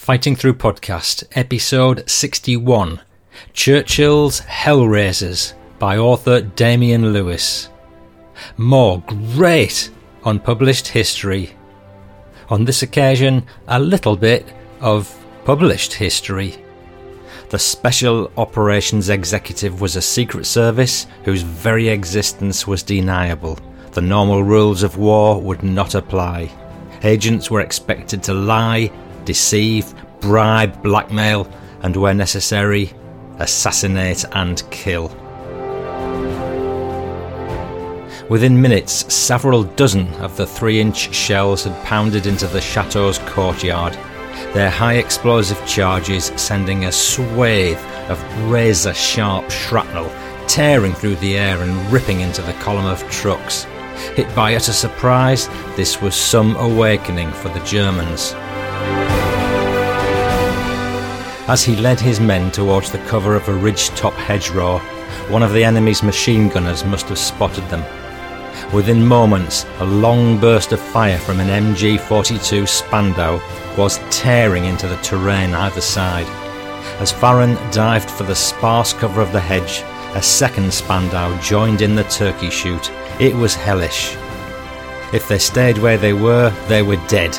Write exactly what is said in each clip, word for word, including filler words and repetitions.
Fighting Through Podcast, episode sixty-one, Churchill's Hellraisers, by author Damian Lewis. More great unpublished history. On this occasion, a little bit of published history. The Special Operations Executive was a secret service whose very existence was deniable. The normal rules of war would not apply. Agents were expected to lie, deceive, bribe, blackmail, and where necessary, assassinate and kill. Within minutes, several dozen of the three-inch shells had pounded into the chateau's courtyard, their high explosive charges sending a swathe of razor-sharp shrapnel tearing through the air and ripping into the column of trucks. Hit by utter surprise, this was some awakening for the Germans. As he led his men towards the cover of a ridge-top hedgerow, one of the enemy's machine gunners must have spotted them. Within moments, a long burst of fire from an M G forty-two Spandau was tearing into the terrain either side. As Farron dived for the sparse cover of the hedge, a second Spandau joined in the turkey shoot. It was hellish. If they stayed where they were, they were dead.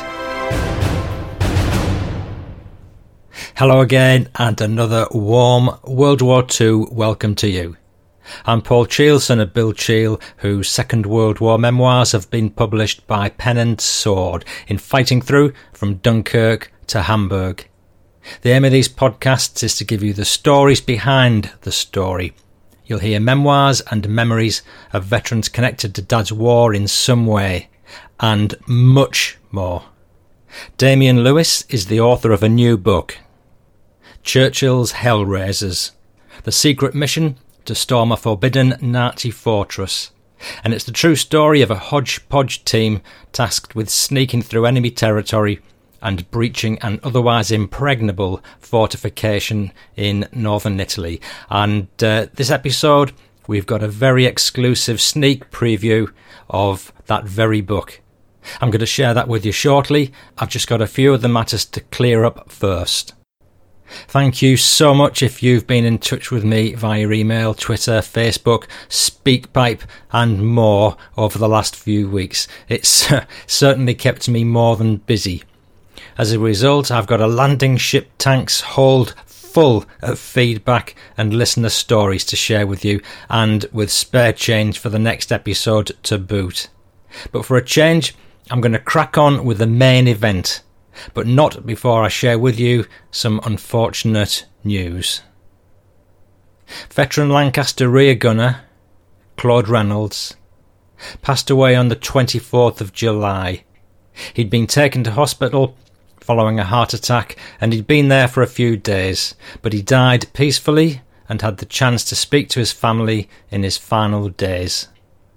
Hello again, and another warm World War Two welcome to you. I'm Paul Cheel, son of Bill Cheel, whose Second World War memoirs have been published by Pen and Sword in Fighting Through from Dunkirk to Hamburg. The aim of these podcasts is to give you the stories behind the story. You'll hear memoirs and memories of veterans connected to Dad's war in some way, and much more. Damian Lewis is the author of a new book, Churchill's Hellraisers, the secret mission to storm a forbidden Nazi fortress. And it's the true story of a hodgepodge team tasked with sneaking through enemy territory and breaching an otherwise impregnable fortification in northern Italy. And uh, this episode, we've got a very exclusive sneak preview of that very book. I'm going to share that with you shortly. I've just got a few of the matters to clear up first. Thank you so much if you've been in touch with me via email, Twitter, Facebook, SpeakPipe and more over the last few weeks. It's uh, certainly kept me more than busy. As a result, I've got a landing ship tank's hold full of feedback and listener stories to share with you, and with spare change for the next episode to boot. But for a change, I'm going to crack on with the main event. But not before I share with you some unfortunate news. Veteran Lancaster rear gunner Claude Reynolds passed away on the twenty-fourth of July. He'd been taken to hospital following a heart attack, and he'd been there for a few days, but he died peacefully and had the chance to speak to his family in his final days.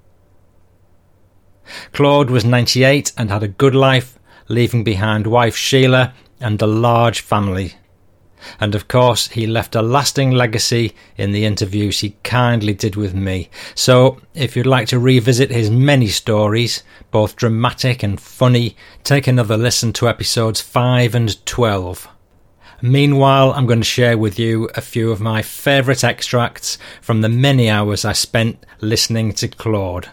Claude was ninety-eight and had a good life, leaving behind wife Sheila and a large family. And of course, he left a lasting legacy in the interviews he kindly did with me. So, if you'd like to revisit his many stories, both dramatic and funny, take another listen to episodes five and twelve. Meanwhile, I'm going to share with you a few of my favourite extracts from the many hours I spent listening to Claude.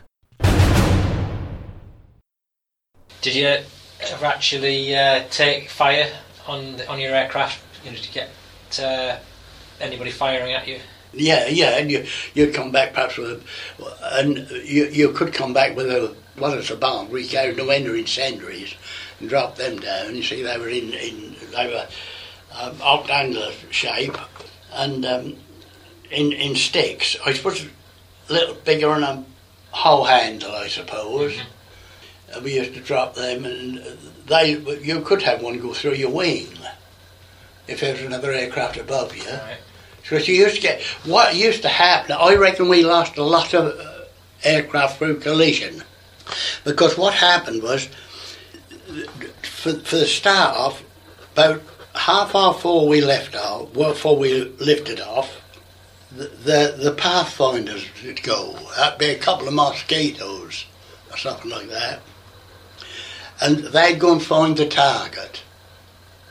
Did you ever actually uh, take fire on the, on your aircraft? You know, to get uh, anybody firing at you? Yeah, yeah, and you you'd come back perhaps with, a, and you you could come back with a well, it's a bomb. We carried no end incendiaries and dropped them down. You see, they were in in they were um, octangular shape and um, in in sticks. I suppose a little bigger than a hoe handle, I suppose. Mm-hmm. We used to drop them, and they you could have one go through your wing if there was another aircraft above you. Right. So you used to get what used to happen. I reckon we lost a lot of uh, aircraft through collision, because what happened was, for for the start off, about half hour before we left off, well, before we lifted off, the the, the pathfinders would go. That'd be a couple of mosquitoes or something like that. And they'd go and find the target.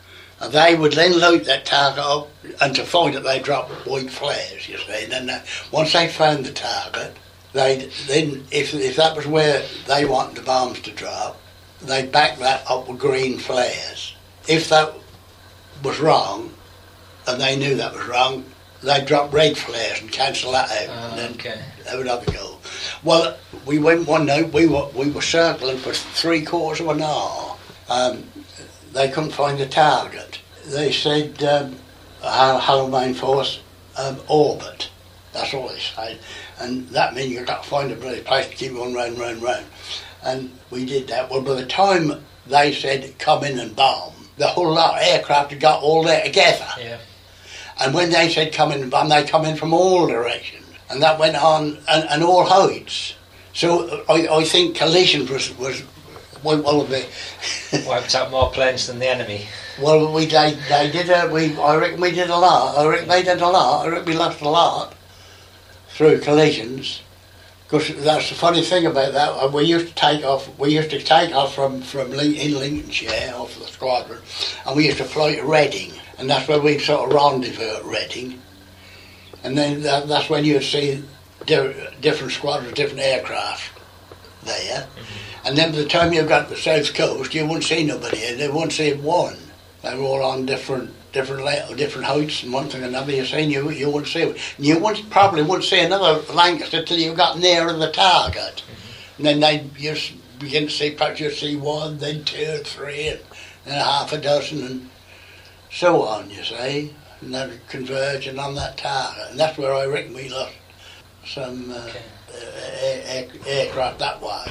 And they would then load that target up, and to find it they dropped white flares, you see. And then they, once they found the target, they'd then, if, if that was where they wanted the bombs to drop, they'd back that up with green flares. If that was wrong, and they knew that was wrong, they'd drop red flares and cancel that out, Oh, and then okay. they would have a go. Well, we went one night, we were, we were circling for three quarters of an hour. Um, they couldn't find the target. They said, um, Haldane Force, um, orbit. That's all they said. And that means you've got to find a bloody place to keep on round, round, round. And we did that. Well, by the time they said, come in and bomb, the whole lot of aircraft had got all there together. Yeah. And when they said come in and bomb, they come in from all directions. And that went on, and, and all heights. So I, I think collision was, was one of the... Wiped out more planes than the enemy. Well, we they, they did a, we I reckon we did a lot. I reckon they did a lot. I reckon we lost a lot through collisions. Because that's the funny thing about that. We used to take off. We used to take off from from Lin- in Lincolnshire off the squadron, and we used to fly to Reading, and that's where we'd sort of rendezvous at Reading. And then that, that's when you'd see di- different squadrons, different aircraft there. Mm-hmm. And then by the time you got to the south coast, you wouldn't see nobody, and they wouldn't see one. They were all on different different la- different heights and one thing and another. You see, you you wouldn't see it. You wouldn't, probably wouldn't see another Lancaster till you got nearer the target. Mm-hmm. And then they just begin to see, perhaps you see one, then two, three, and then a half a dozen, and so on. You see, and then converging on that target, and that's where I reckon we lost some uh, okay. air, air, aircraft that way.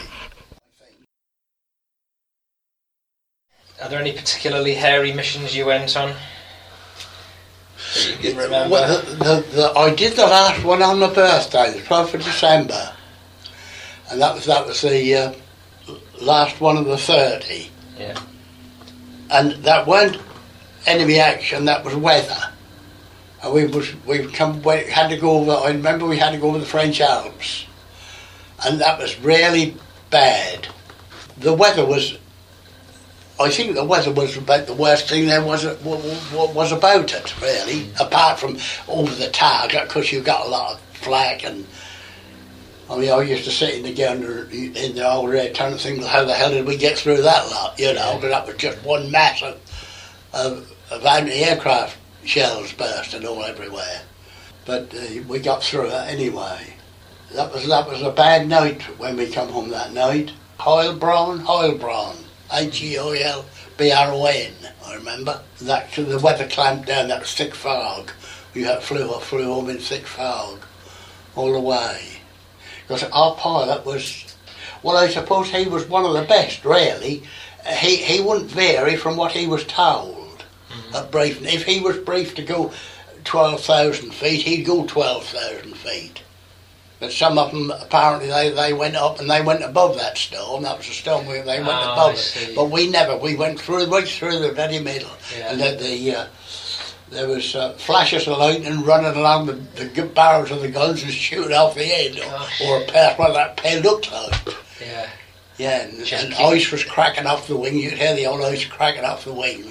Are there any particularly hairy missions you went on? You can remember? Well, the, the, the, I did the last one on my birthday, the twelfth of December, and that was that was the uh, last one of the thirty. Yeah. And that weren't enemy action; that was weather. And we was we come we had to go over. I remember we had to go over the French Alps, and that was really bad. The weather was. I think the weather was about the worst thing there was was about it, really. Mm. Apart from over the target, because you got a lot of flak, and I mean, I used to sit in the gander in the old red trying to think, how the hell did we get through that lot? You know, because that was just one mass of of, of anti-aircraft shells bursting all everywhere. But uh, we got through it anyway. That was that was a bad night when we come home that night. Heilbronn, Heilbronn. H E I L B R O N, I remember. That, the weather clamped down, that was thick fog. We had flew, flew home in thick fog all the way. Because our pilot was, well, I suppose he was one of the best, really. He he wouldn't vary from what he was told mm-hmm. at briefing. If he was briefed to go twelve thousand feet, he'd go twelve thousand feet. But some of them, apparently, they, they went up and they went above that storm. That was a storm where they went oh, above it. But we never. We went through, right through the very middle. Yeah. And the, the, uh, there was uh, flashes of lightning running along the, the barrels of the guns and shooting off the end. Or, or past what that pale looked like. Yeah. Yeah, and, and ice was cracking off the wing. You could hear the old ice cracking off the wings.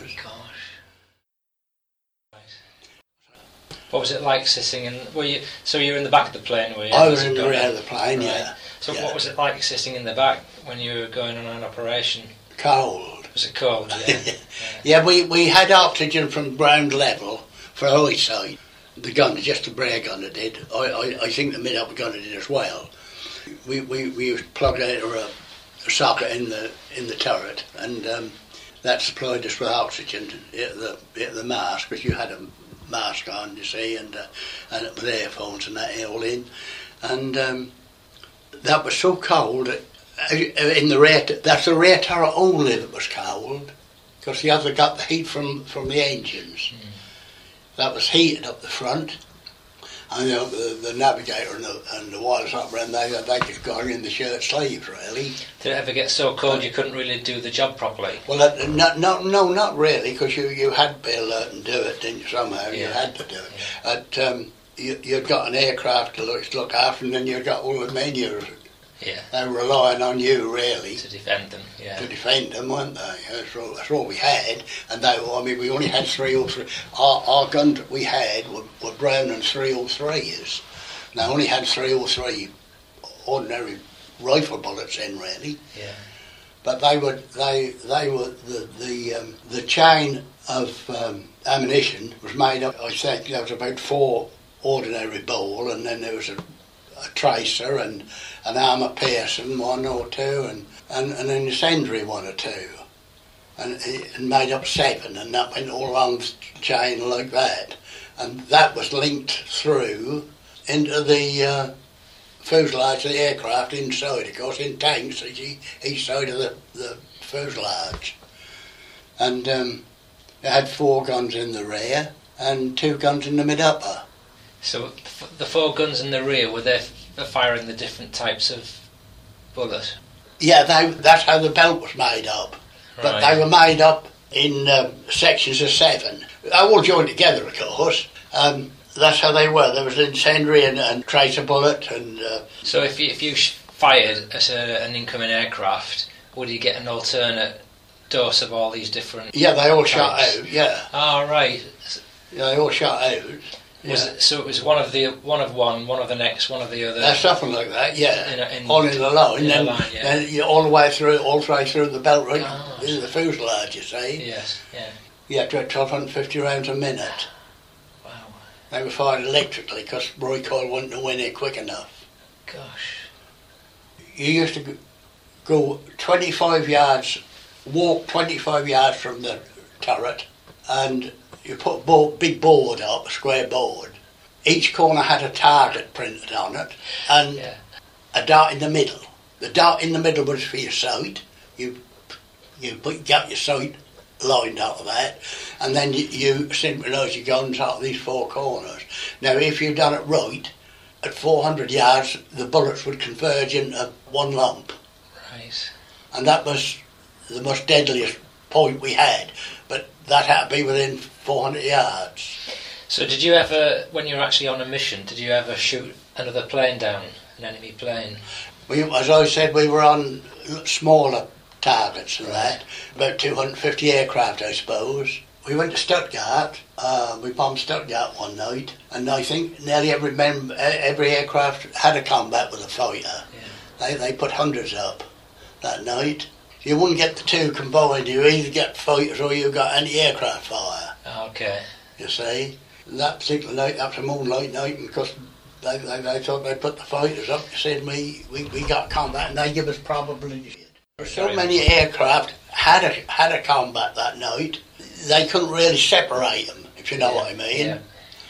What was it like sitting in? Were you so you were in the back of the plane? Were you? I was in the rear of the plane, right. yeah. So yeah. what was it like sitting in the back when you were going on an operation? Cold. Was it cold? Yeah. yeah. yeah, we we had oxygen from ground level for eyesight. The gun, just the Brer gunner did. I, I I think the mid-up gunner did as well. We we we plugged out a, a socket in the in the turret, and um, that supplied us with oxygen at the at the mask, because you had a mask on, you see, and uh, and with earphones and that all in, and um, that was so cold in the rear. That's the rear turret only that was cold, because the other got the heat from from the engines. Mm. That was heated up the front, and you know, the, the navigator and the, and the wireless operator, they they just got in the shirt sleeves, really. Did it ever get so cold you couldn't really do the job properly? Well, uh, no, no, no, not really, because you, you had to be alert and do it, didn't you, somehow? Yeah. You had to do it. Yeah. At, um, you, you'd got an aircraft to look, to look after, and then you'd got all the men you Yeah. They were relying on you, really. To defend them, yeah. To defend them, weren't they? That's all, that's all we had. And they, I mean, we only had three or three. Our, our guns that we had were, were Brown and three or threes. They only had three or three ordinary rifle bullets in, really. Yeah. But they were they they were the the um, the chain of um, ammunition was made up. I think there was about four ordinary ball, and then there was a, a tracer and an armour piercing one or two, and, and, and an incendiary one or two, and it made up seven, and that went all along the chain like that, and that was linked through into the uh, fuselage of the aircraft inside, of course, in tanks each side of the, the fuselage. And um, it had four guns in the rear and two guns in the mid-upper. So the four guns in the rear, were they firing the different types of bullet? Yeah, they, that's how the belt was made up. Right. But they were made up in um, sections of seven. They all joined together, of course. Um, That's how they were. There was an incendiary and, and tracer bullet, and. Uh, so if you if you fired at a, an incoming aircraft, would you get an alternate dose of all these different? Yeah, they all types? shot out. Yeah. Oh, right. Yeah, they all shot out. Was yeah. it, so it was one of the one of one, one of the next, one of the other. Uh, something like that. Yeah. In a, in, all in the line. In then, the line, yeah. Then you, all the way through, all the way through the belt, right oh, in the fuselage. You see. Yes. Yeah. Yeah, to twelve hundred fifty rounds a minute. They were fired electrically because recoil wasn't nowhere near quick enough. Gosh. You used to go twenty-five yards, walk twenty-five yards from the turret, and you put a board, big board up, a square board. Each corner had a target printed on it, and yeah. a dart in the middle. The dart in the middle was for your sight. You you put, got your sight lined out of that, and then you, you synchronise your guns out of these four corners. Now, if you'd done it right, at four hundred yards, the bullets would converge into one lump. Right. And that was the most deadliest point we had, but that had to be within four hundred yards. So did you ever, when you were actually on a mission, did you ever shoot another plane down, an enemy plane? We, as I said, we were on smaller targets and right. that, about two hundred fifty aircraft, I suppose. We went to Stuttgart, uh, we bombed Stuttgart one night, and I think nearly every mem- every aircraft had a combat with a fighter. Yeah. They they put hundreds up that night. You wouldn't get the two combined, you either get fighters or you got anti-aircraft fire. Okay. You see? And that particular night, that was a moonlight night, and because they, they, they thought they'd put the fighters up, they said we, we, we got combat, and they give us probability. So many aircraft had a had a combat that night. They couldn't really separate them, if you know yeah, what I mean. Yeah.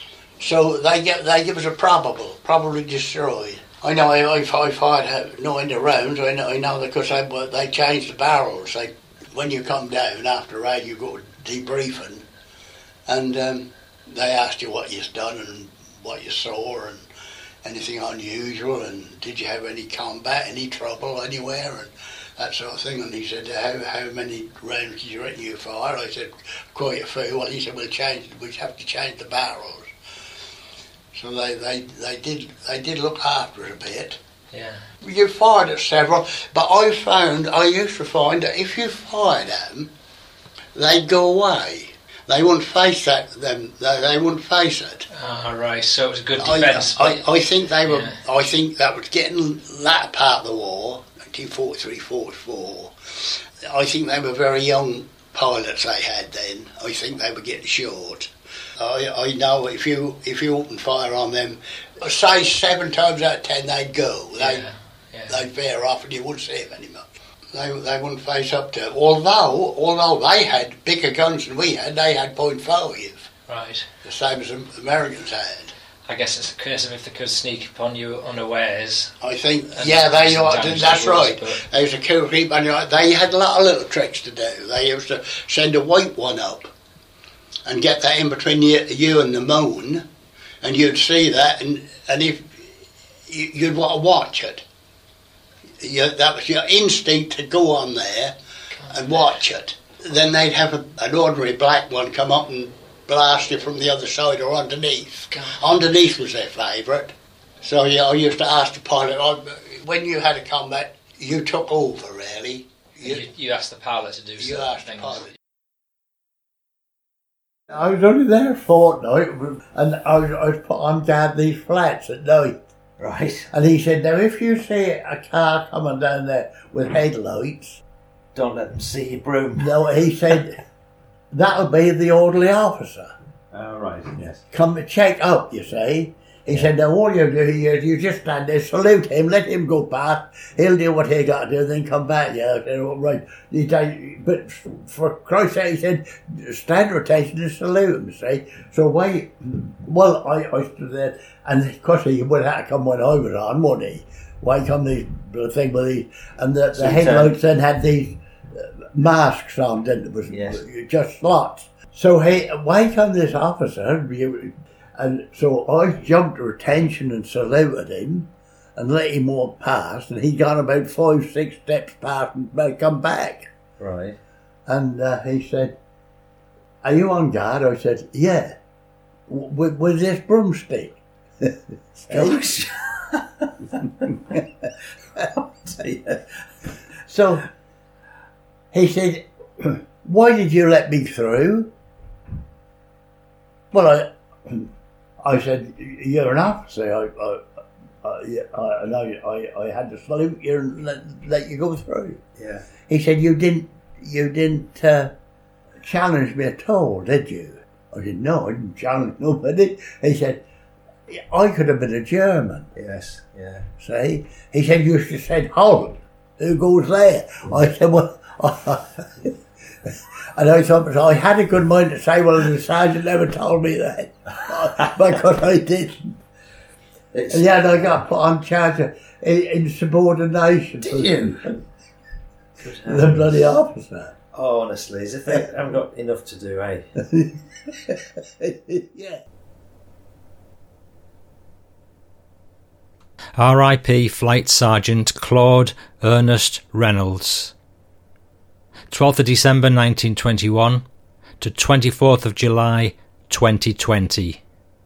So they get they give us a probable, probably destroyed. I know I I, I fired nine rounds. I know I know because they they changed the barrels. They when you come down after a raid, you go debriefing, and um, they asked you what you've done and what you saw and anything unusual, and did you have any combat, any trouble anywhere, and that sort of thing. And he said, how how many rounds did you reckon you fire? I said, quite a few. Well, he said, we'll change, we have to change the barrels. So they, they, they did they did look after it a bit. Yeah. You fired at several, but I found, I used to find that if you fired at them, they'd go away. They wouldn't face that, them, they, they wouldn't face it. Ah, right, so it was a good defence. I, I, I think they were, yeah. I think that was getting latter part of the war, nineteen forty-three forty-four. I think they were very young pilots they had then. I think they were getting short. I, I know if you if you open fire on them, say seven times out of ten they'd go. They'd, yeah, yeah. they'd veer off and you wouldn't see them anymore. They they wouldn't face up to it. Although although they had bigger guns than we had, they had point five. Right. The same as the Americans had. I guess it's a case of if they could sneak upon you unawares. I think, yeah, they are, that's right. But there was a coup creep, and they had a lot of little tricks to do. They used to send a white one up and get that in between you, you and the moon, and you'd see that, and, and if you'd want to watch it. You, that was your instinct to go on there and watch it. Then they'd have a, an ordinary black one come up and blast you from the other side or underneath. God. Underneath was their favourite. So yeah, I used to ask the pilot, when you had a combat, you took over, really. You, you, you asked the pilot to do you certain asked things. The pilot. I was only there a fortnight, and I was, I was put on guard these flats at night. Right. And he said, now if you see a car coming down there with headlights... Don't let them see your broom. No, he said, that'll be the orderly officer. Oh, right, yes. Come to check up, you see. He yeah. said, now all you do is you just stand there, salute him, let him go past, he'll do what he got to do, then come back. Yeah, I said, all right. He said, but for Christ's sake, he said, stand to attention and salute him, see. So why, well, I, I stood there, and of course he would have to come when I was on, wouldn't he? Why come these, the thing with these, and the, the headlights then had these masks on, didn't it? It was yes. just slots. So he, why come this officer, and so I jumped to attention and saluted him and let him walk past, and he got about five, six steps past and come back. Right. And uh, he said, are you on guard? I said, yeah. With, with this broomstick. Gosh. So he said, why did you let me through? Well, I I said, you're an officer. I, I, I, I, and I, I, I had to salute you and let, let you go through. Yeah. He said, you didn't, you didn't uh, challenge me at all, did you? I said, no, I didn't challenge nobody. He said, I could have been a German. Yes, yeah. See? He said, you should have said, halt. Who goes there? I said, well, and I thought, I had a good mind to say, well, the sergeant never told me that. Because I didn't. It's, and yet I got put on charge of insubordination. Did you? The bloody officer. Oh, honestly, as if they haven't got enough to do, eh? Yeah. R I P Flight Sergeant Claude Ernest Reynolds. twelfth of December nineteen twenty-one to twenty-fourth of July twenty twenty.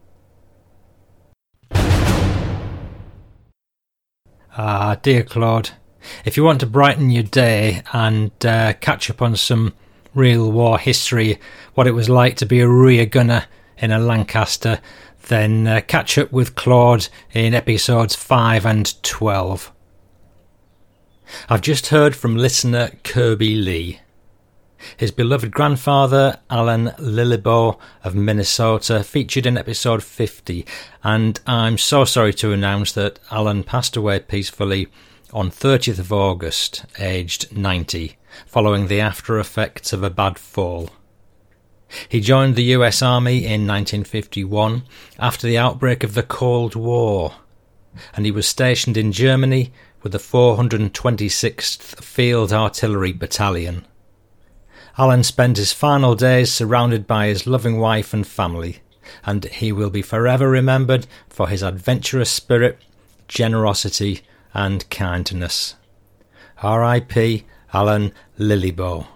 Ah, dear Claude, if you want to brighten your day and uh, catch up on some real war history, what it was like to be a rear gunner in a Lancaster, then uh, catch up with Claude in episodes five and twelve. I've just heard from listener Kirby Lee. His beloved grandfather, Alan Lillibow of Minnesota, featured in episode fifty, and I'm so sorry to announce that Alan passed away peacefully on thirtieth of August, aged ninety, following the after effects of a bad fall. He joined the U S Army in nineteen fifty-one after the outbreak of the Cold War, and he was stationed in Germany with the four hundred twenty-sixth Field Artillery Battalion. Alan spent his final days surrounded by his loving wife and family, and he will be forever remembered for his adventurous spirit, generosity and kindness. R I P Alan Lillibow.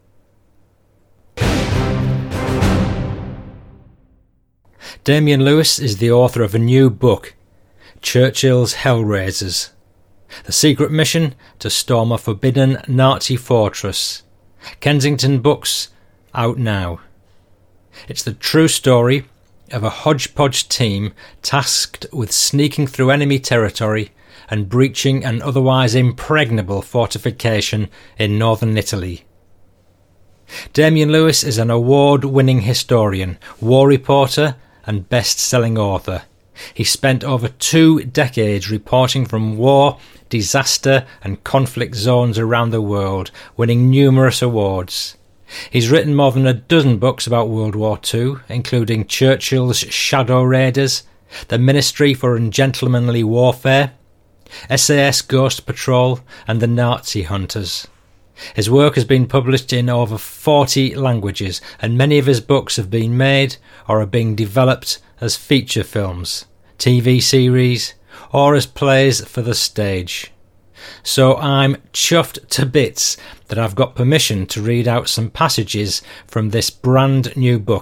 Damian Lewis is the author of a new book, Churchill's Hellraisers, The Secret Mission to Storm a Forbidden Nazi Fortress. Kensington Books, out now. It's the true story of a hodgepodge team tasked with sneaking through enemy territory and breaching an otherwise impregnable fortification in northern Italy. Damian Lewis is an award-winning historian, war reporter and best-selling author. He spent over two decades reporting from war, disaster and conflict zones around the world, winning numerous awards. He's written more than a dozen books about World War Two, including Churchill's Shadow Raiders, The Ministry for Ungentlemanly Warfare, S A S Ghost Patrol and The Nazi Hunters. His work has been published in over forty languages, and many of his books have been made or are being developed as feature films, T V series, or as plays for the stage. So I'm chuffed to bits that I've got permission to read out some passages from this brand new book.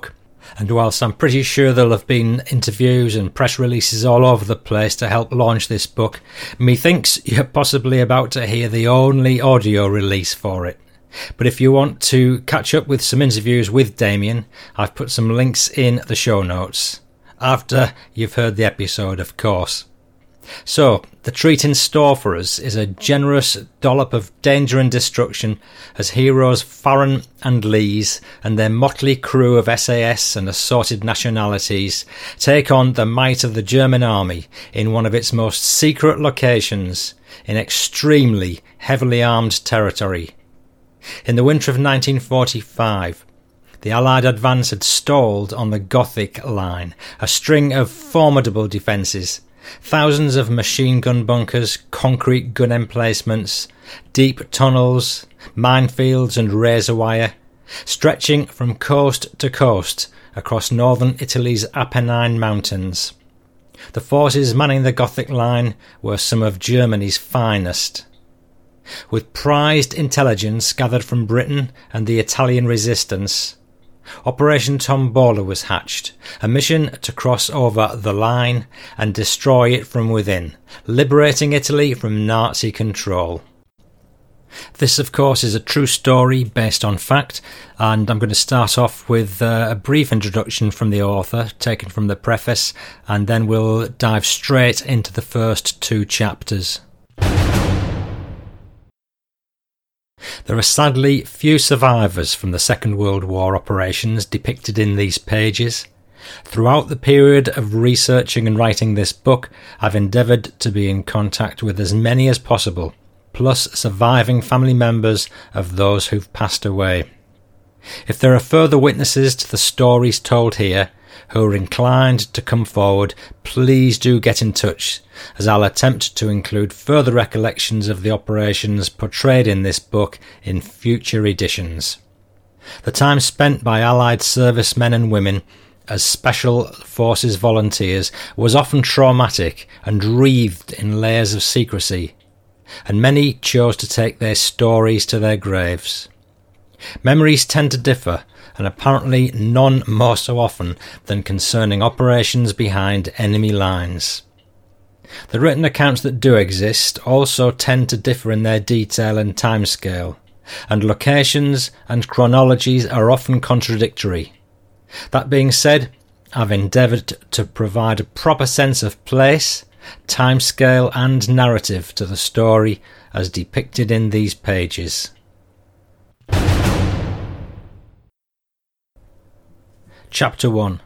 And whilst I'm pretty sure there'll have been interviews and press releases all over the place to help launch this book, methinks you're possibly about to hear the only audio release for it. But if you want to catch up with some interviews with Damien, I've put some links in the show notes. After you've heard the episode, of course. So, the treat in store for us is a generous dollop of danger and destruction as heroes Farron and Lees and their motley crew of S A S and assorted nationalities take on the might of the German army in one of its most secret locations in extremely heavily armed territory. In the winter of nineteen forty-five, the Allied advance had stalled on the Gothic Line, a string of formidable defences. Thousands of machine gun bunkers, concrete gun emplacements, deep tunnels, minefields and razor wire, stretching from coast to coast across northern Italy's Apennine Mountains. The forces manning the Gothic Line were some of Germany's finest. With prized intelligence gathered from Britain and the Italian resistance, Operation Tombola was hatched, a mission to cross over the line and destroy it from within, liberating Italy from Nazi control. This, of course, is a true story based on fact, and I'm going to start off with uh, a brief introduction from the author, taken from the preface, and then we'll dive straight into the first two chapters. There are sadly few survivors from the Second World War operations depicted in these pages. Throughout the period of researching and writing this book, I've endeavoured to be in contact with as many as possible, plus surviving family members of those who've passed away. If there are further witnesses to the stories told here who are inclined to come forward, please do get in touch, as I'll attempt to include further recollections of the operations portrayed in this book in future editions. The time spent by Allied servicemen and women as Special Forces volunteers was often traumatic and wreathed in layers of secrecy, and many chose to take their stories to their graves. Memories tend to differ, and apparently none more so often than concerning operations behind enemy lines. The written accounts that do exist also tend to differ in their detail and timescale, and locations and chronologies are often contradictory. That being said, I've endeavoured to provide a proper sense of place, timescale and narrative to the story as depicted in these pages. Chapter one.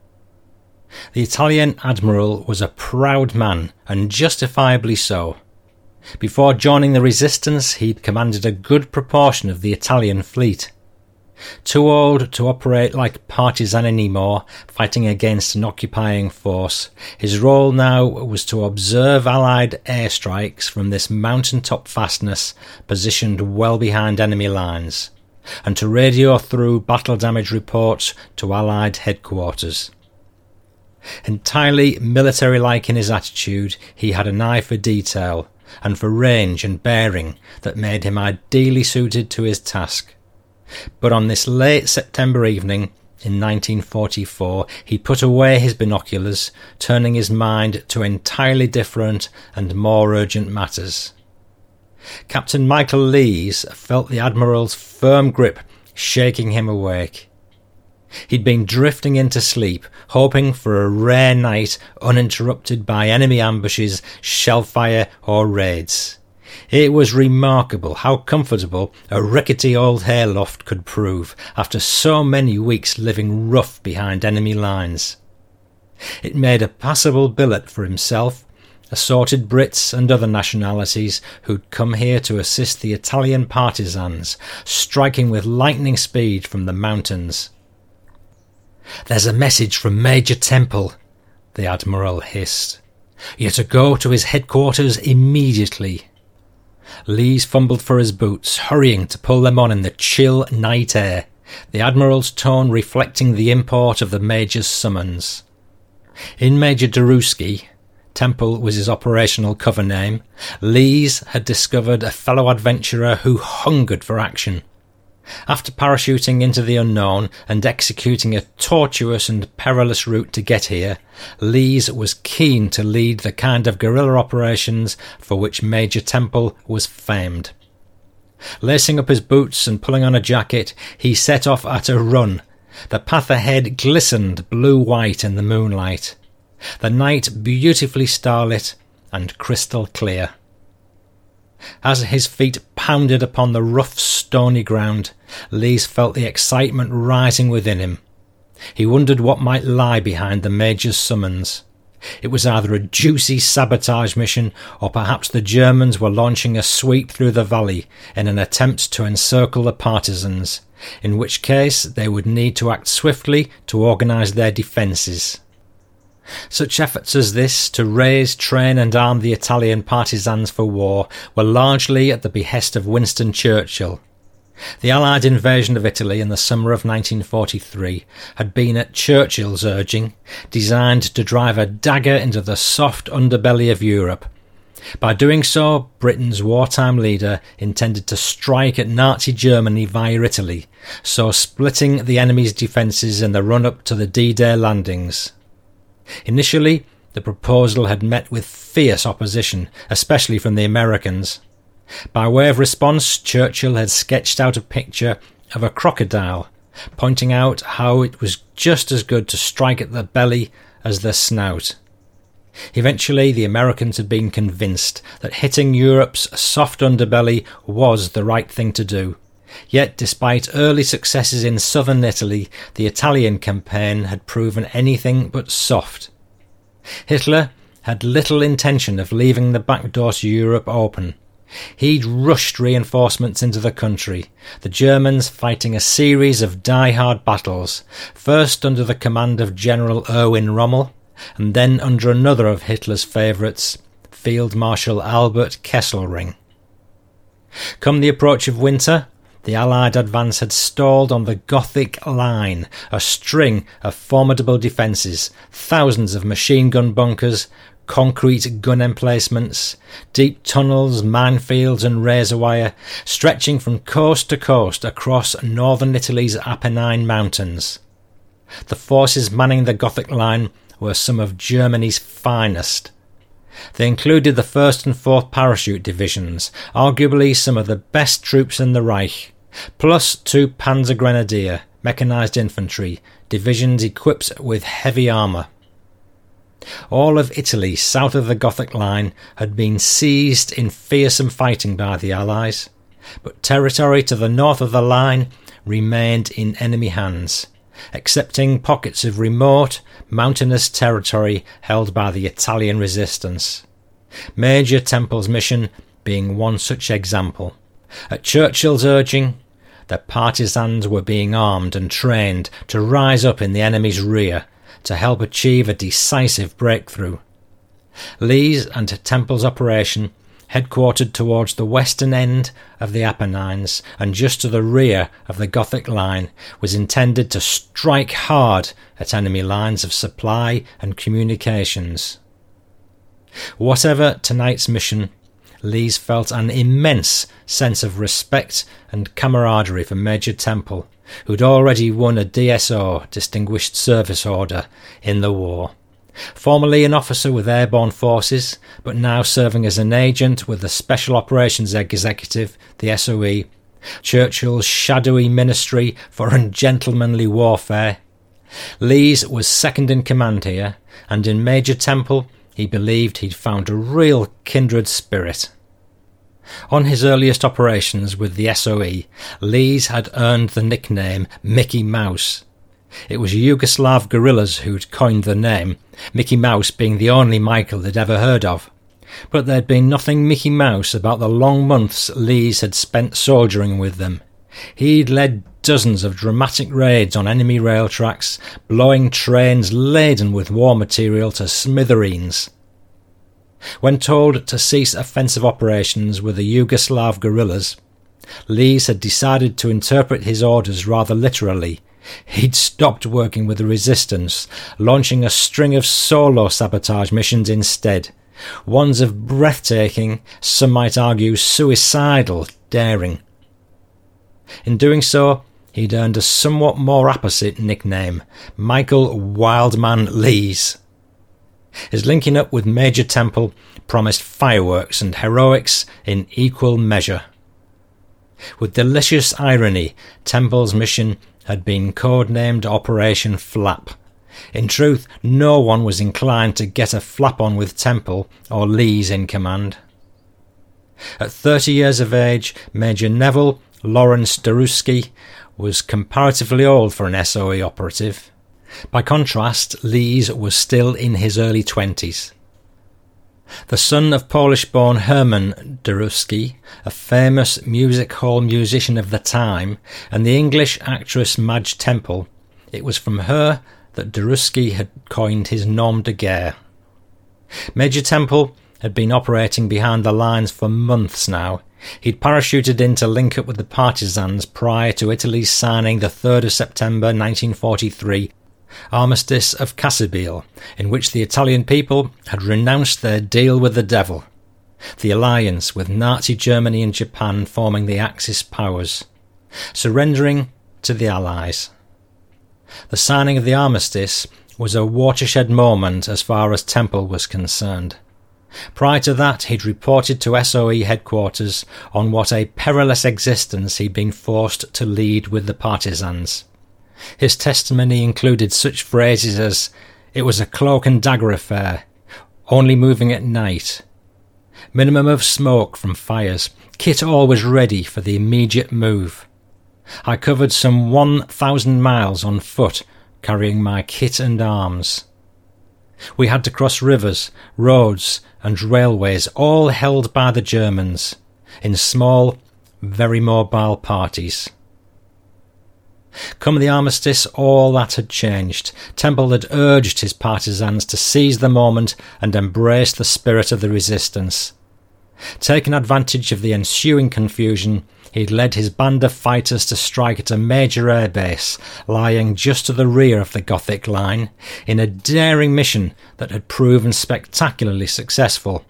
The Italian admiral was a proud man, and justifiably so. Before joining the resistance, he'd commanded a good proportion of the Italian fleet. Too old to operate like partisan anymore, fighting against an occupying force, his role now was to observe Allied airstrikes from this mountaintop fastness positioned well behind enemy lines, and to radio through battle damage reports to Allied headquarters. Entirely military-like in his attitude, he had an eye for detail and for range and bearing that made him ideally suited to his task. But on this late September evening in nineteen forty-four, he put away his binoculars, turning his mind to entirely different and more urgent matters. Captain Michael Lees felt the Admiral's firm grip shaking him awake. He'd been drifting into sleep, hoping for a rare night uninterrupted by enemy ambushes, shell fire or raids. It was remarkable how comfortable a rickety old hayloft could prove after so many weeks living rough behind enemy lines. It made a passable billet for himself, assorted Brits and other nationalities who'd come here to assist the Italian partisans, striking with lightning speed from the mountains. "There's a message from Major Temple," the Admiral hissed. "You're to go to his headquarters immediately." Lees fumbled for his boots, hurrying to pull them on in the chill night air, the Admiral's tone reflecting the import of the Major's summons. In Major Daruski, Temple was his operational cover name, Lees had discovered a fellow adventurer who hungered for action. After parachuting into the unknown and executing a tortuous and perilous route to get here, Lees was keen to lead the kind of guerrilla operations for which Major Temple was famed. Lacing up his boots and pulling on a jacket, he set off at a run. The path ahead glistened blue-white in the moonlight. The night beautifully starlit and crystal clear. As his feet pounded upon the rough, stony ground, Lees felt the excitement rising within him. He wondered what might lie behind the Major's summons. It was either a juicy sabotage mission, or perhaps the Germans were launching a sweep through the valley in an attempt to encircle the partisans, in which case they would need to act swiftly to organise their defences. Such efforts as this to raise, train and arm the Italian partisans for war were largely at the behest of Winston Churchill. The Allied invasion of Italy in the summer of nineteen forty-three had been at Churchill's urging, designed to drive a dagger into the soft underbelly of Europe. By doing so, Britain's wartime leader intended to strike at Nazi Germany via Italy, so splitting the enemy's defences in the run-up to the D-Day landings. Initially, the proposal had met with fierce opposition, especially from the Americans. By way of response, Churchill had sketched out a picture of a crocodile, pointing out how it was just as good to strike at the belly as the snout. Eventually, the Americans had been convinced that hitting Europe's soft underbelly was the right thing to do. Yet, despite early successes in southern Italy, the Italian campaign had proven anything but soft. Hitler had little intention of leaving the back door to Europe open. He'd rushed reinforcements into the country, the Germans fighting a series of die-hard battles, first under the command of General Erwin Rommel, and then under another of Hitler's favourites, Field Marshal Albert Kesselring. Come the approach of winter, the Allied advance had stalled on the Gothic Line, a string of formidable defences, thousands of machine gun bunkers, concrete gun emplacements, deep tunnels, minefields and razor wire, stretching from coast to coast across northern Italy's Apennine Mountains. The forces manning the Gothic Line were some of Germany's finest. They included the first and fourth Parachute Divisions, arguably some of the best troops in the Reich, plus two Panzer Grenadier, mechanised infantry, divisions equipped with heavy armour. All of Italy south of the Gothic Line had been seized in fearsome fighting by the Allies, but territory to the north of the line remained in enemy hands, excepting pockets of remote, mountainous territory held by the Italian resistance. Major Temple's mission being one such example. At Churchill's urging, the partisans were being armed and trained to rise up in the enemy's rear to help achieve a decisive breakthrough. Lee's and Temple's operation, headquartered towards the western end of the Apennines and just to the rear of the Gothic Line, was intended to strike hard at enemy lines of supply and communications. Whatever tonight's mission, Lees felt an immense sense of respect and camaraderie for Major Temple, who'd already won a D S O, Distinguished Service Order, in the war. Formerly an officer with airborne forces, but now serving as an agent with the Special Operations Executive, the S O E, Churchill's shadowy Ministry for Ungentlemanly Warfare. Lees was second in command here, and in Major Temple he believed he'd found a real kindred spirit. On his earliest operations with the S O E, Lees had earned the nickname Mickey Mouse. It was Yugoslav guerrillas who'd coined the name, Mickey Mouse being the only Michael they'd ever heard of. But there'd been nothing Mickey Mouse about the long months Lees had spent soldiering with them. He'd led dozens of dramatic raids on enemy rail tracks, blowing trains laden with war material to smithereens. When told to cease offensive operations with the Yugoslav guerrillas, Lees had decided to interpret his orders rather literally. He'd stopped working with the resistance, launching a string of solo sabotage missions instead, ones of breathtaking, some might argue suicidal, daring. In doing so, he'd earned a somewhat more apposite nickname, Michael Wildman Lees. His linking up with Major Temple promised fireworks and heroics in equal measure. With delicious irony, Temple's mission had been codenamed Operation Flap. In truth, no one was inclined to get a flap on with Temple or Lees in command. At thirty years of age, Major Neville Lawrence Daruski was comparatively old for an S O E operative. By contrast, Lees was still in his early twenties. The son of Polish-born Herman Daruski, a famous music hall musician of the time, and the English actress Madge Temple, it was from her that Daruski had coined his nom de guerre. Major Temple had been operating behind the lines for months now. He'd parachuted in to link up with the partisans prior to Italy's signing the third of September nineteen forty-three Armistice of Cassibile, in which the Italian people had renounced their deal with the devil, the alliance with Nazi Germany and Japan forming the Axis powers, surrendering to the Allies. The signing of the armistice was a watershed moment as far as Temple was concerned. Prior to that, he'd reported to S O E headquarters on what a perilous existence he'd been forced to lead with the partisans. His testimony included such phrases as, "It was a cloak and dagger affair, only moving at night, minimum of smoke from fires, kit always ready for the immediate move. I covered some one thousand miles on foot, carrying my kit and arms. We had to cross rivers, roads and railways, all held by the Germans, in small, very mobile parties." Come the armistice, all that had changed. Temple had urged his partisans to seize the moment and embrace the spirit of the resistance. Taking advantage of the ensuing confusion, he'd led his band of fighters to strike at a major air base lying just to the rear of the Gothic line, in a daring mission that had proven spectacularly successful.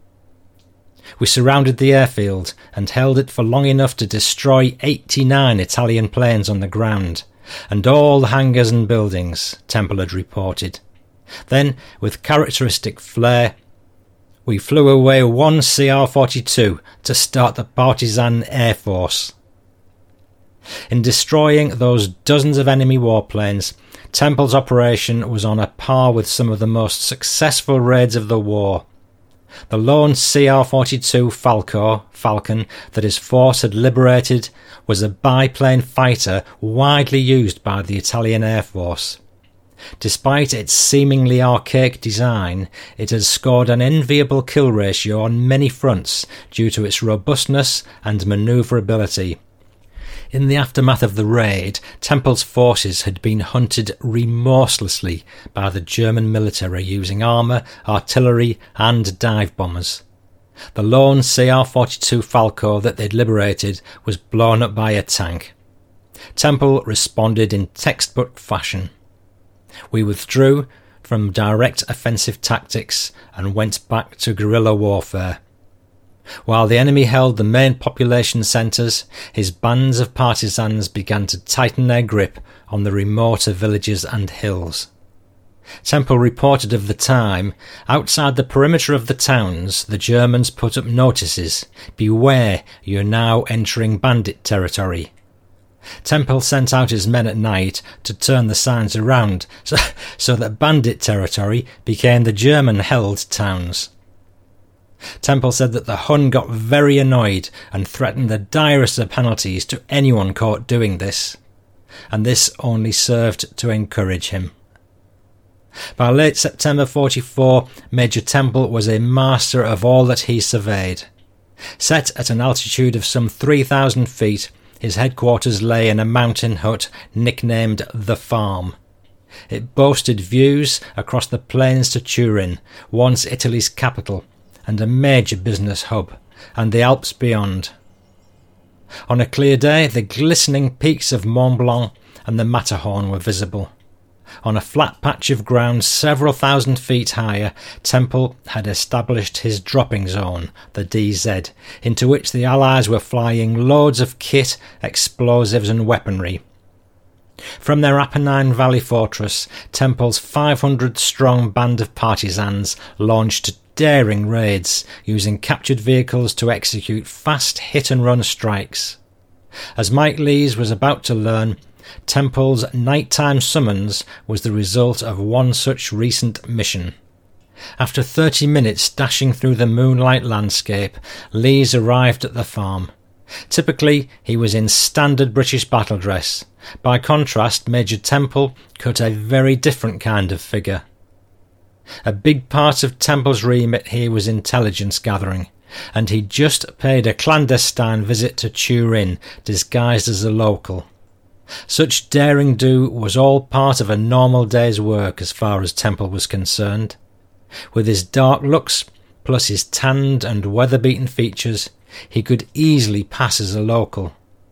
We surrounded the airfield and held it for long enough to destroy eighty-nine Italian planes on the ground, and all the hangars and buildings, Temple had reported. Then, with characteristic flair, we flew away one C R forty-two to start the partisan air force. In destroying those dozens of enemy warplanes, Temple's operation was on a par with some of the most successful raids of the war. The lone C R forty-two Falco, Falcon, that his force had liberated was a biplane fighter widely used by the Italian Air Force. Despite its seemingly archaic design, it had scored an enviable kill ratio on many fronts due to its robustness and manoeuvrability. In the aftermath of the raid, Temple's forces had been hunted remorselessly by the German military using armour, artillery and dive bombers. The lone C R forty-two Falco that they'd liberated was blown up by a tank. Temple responded in textbook fashion. We withdrew from direct offensive tactics and went back to guerrilla warfare. While the enemy held the main population centres, his bands of partisans began to tighten their grip on the remoter villages and hills. Temple reported of the time, outside the perimeter of the towns, the Germans put up notices, "Beware, you're now entering bandit territory." Temple sent out his men at night to turn the signs around, so, so that bandit territory became the German-held towns. Temple said that the Hun got very annoyed and threatened the direst of penalties to anyone caught doing this, and this only served to encourage him. By late September forty-four, Major Temple was a master of all that he surveyed. Set at an altitude of some three thousand feet, his headquarters lay in a mountain hut nicknamed The Farm. It boasted views across the plains to Turin, once Italy's capital, and a major business hub, and the Alps beyond. On a clear day, the glistening peaks of Mont Blanc and the Matterhorn were visible. On a flat patch of ground several thousand feet higher, Temple had established his dropping zone, the D Z, into which the Allies were flying loads of kit, explosives and weaponry. From their Apennine Valley fortress, Temple's five hundred strong band of partisans launched daring raids, using captured vehicles to execute fast hit-and-run strikes. As Mike Lees was about to learn, Temple's nighttime summons was the result of one such recent mission. After thirty minutes dashing through the moonlight landscape, Lees arrived at the farm. Typically, he was in standard British battle dress. By contrast, Major Temple cut a very different kind of figure. A big part of Temple's remit here was intelligence gathering, and he just paid a clandestine visit to Turin, disguised as a local. Such daring-do was all part of a normal day's work as far as Temple was concerned. With his dark looks, plus his tanned and weather-beaten features, he could easily pass as a local.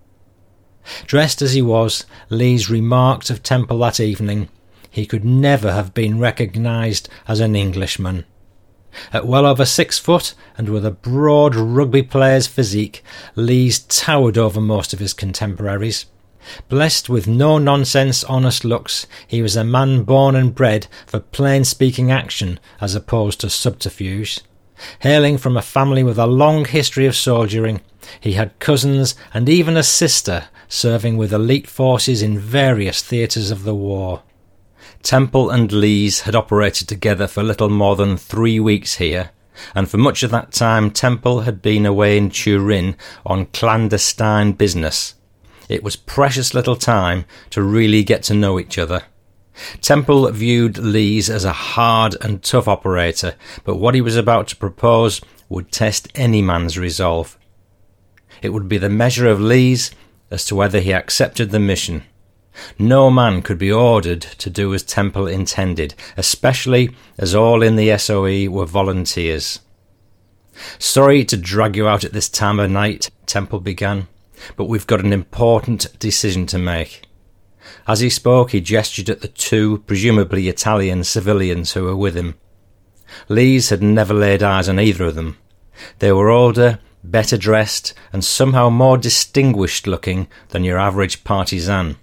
Dressed as he was, Lees remarked of Temple that evening, he could never have been recognised as an Englishman. At well over six foot, and with a broad rugby player's physique, Lees towered over most of his contemporaries. Blessed with no-nonsense honest looks, he was a man born and bred for plain-speaking action as opposed to subterfuge. Hailing from a family with a long history of soldiering, he had cousins and even a sister serving with elite forces in various theatres of the war. Temple and Lees had operated together for little more than three weeks here, and for much of that time Temple had been away in Turin on clandestine business. It was precious little time to really get to know each other. Temple viewed Lees as a hard and tough operator, but what he was about to propose would test any man's resolve. It would be the measure of Lees as to whether he accepted the mission. No man could be ordered to do as Temple intended, especially as all in the S O E were volunteers. "Sorry to drag you out at this time of night," Temple began, "but we've got an important decision to make." As he spoke, he gestured at the two, presumably Italian civilians who were with him. Lees had never laid eyes on either of them. They were older, better dressed, and somehow more distinguished looking than your average partisan.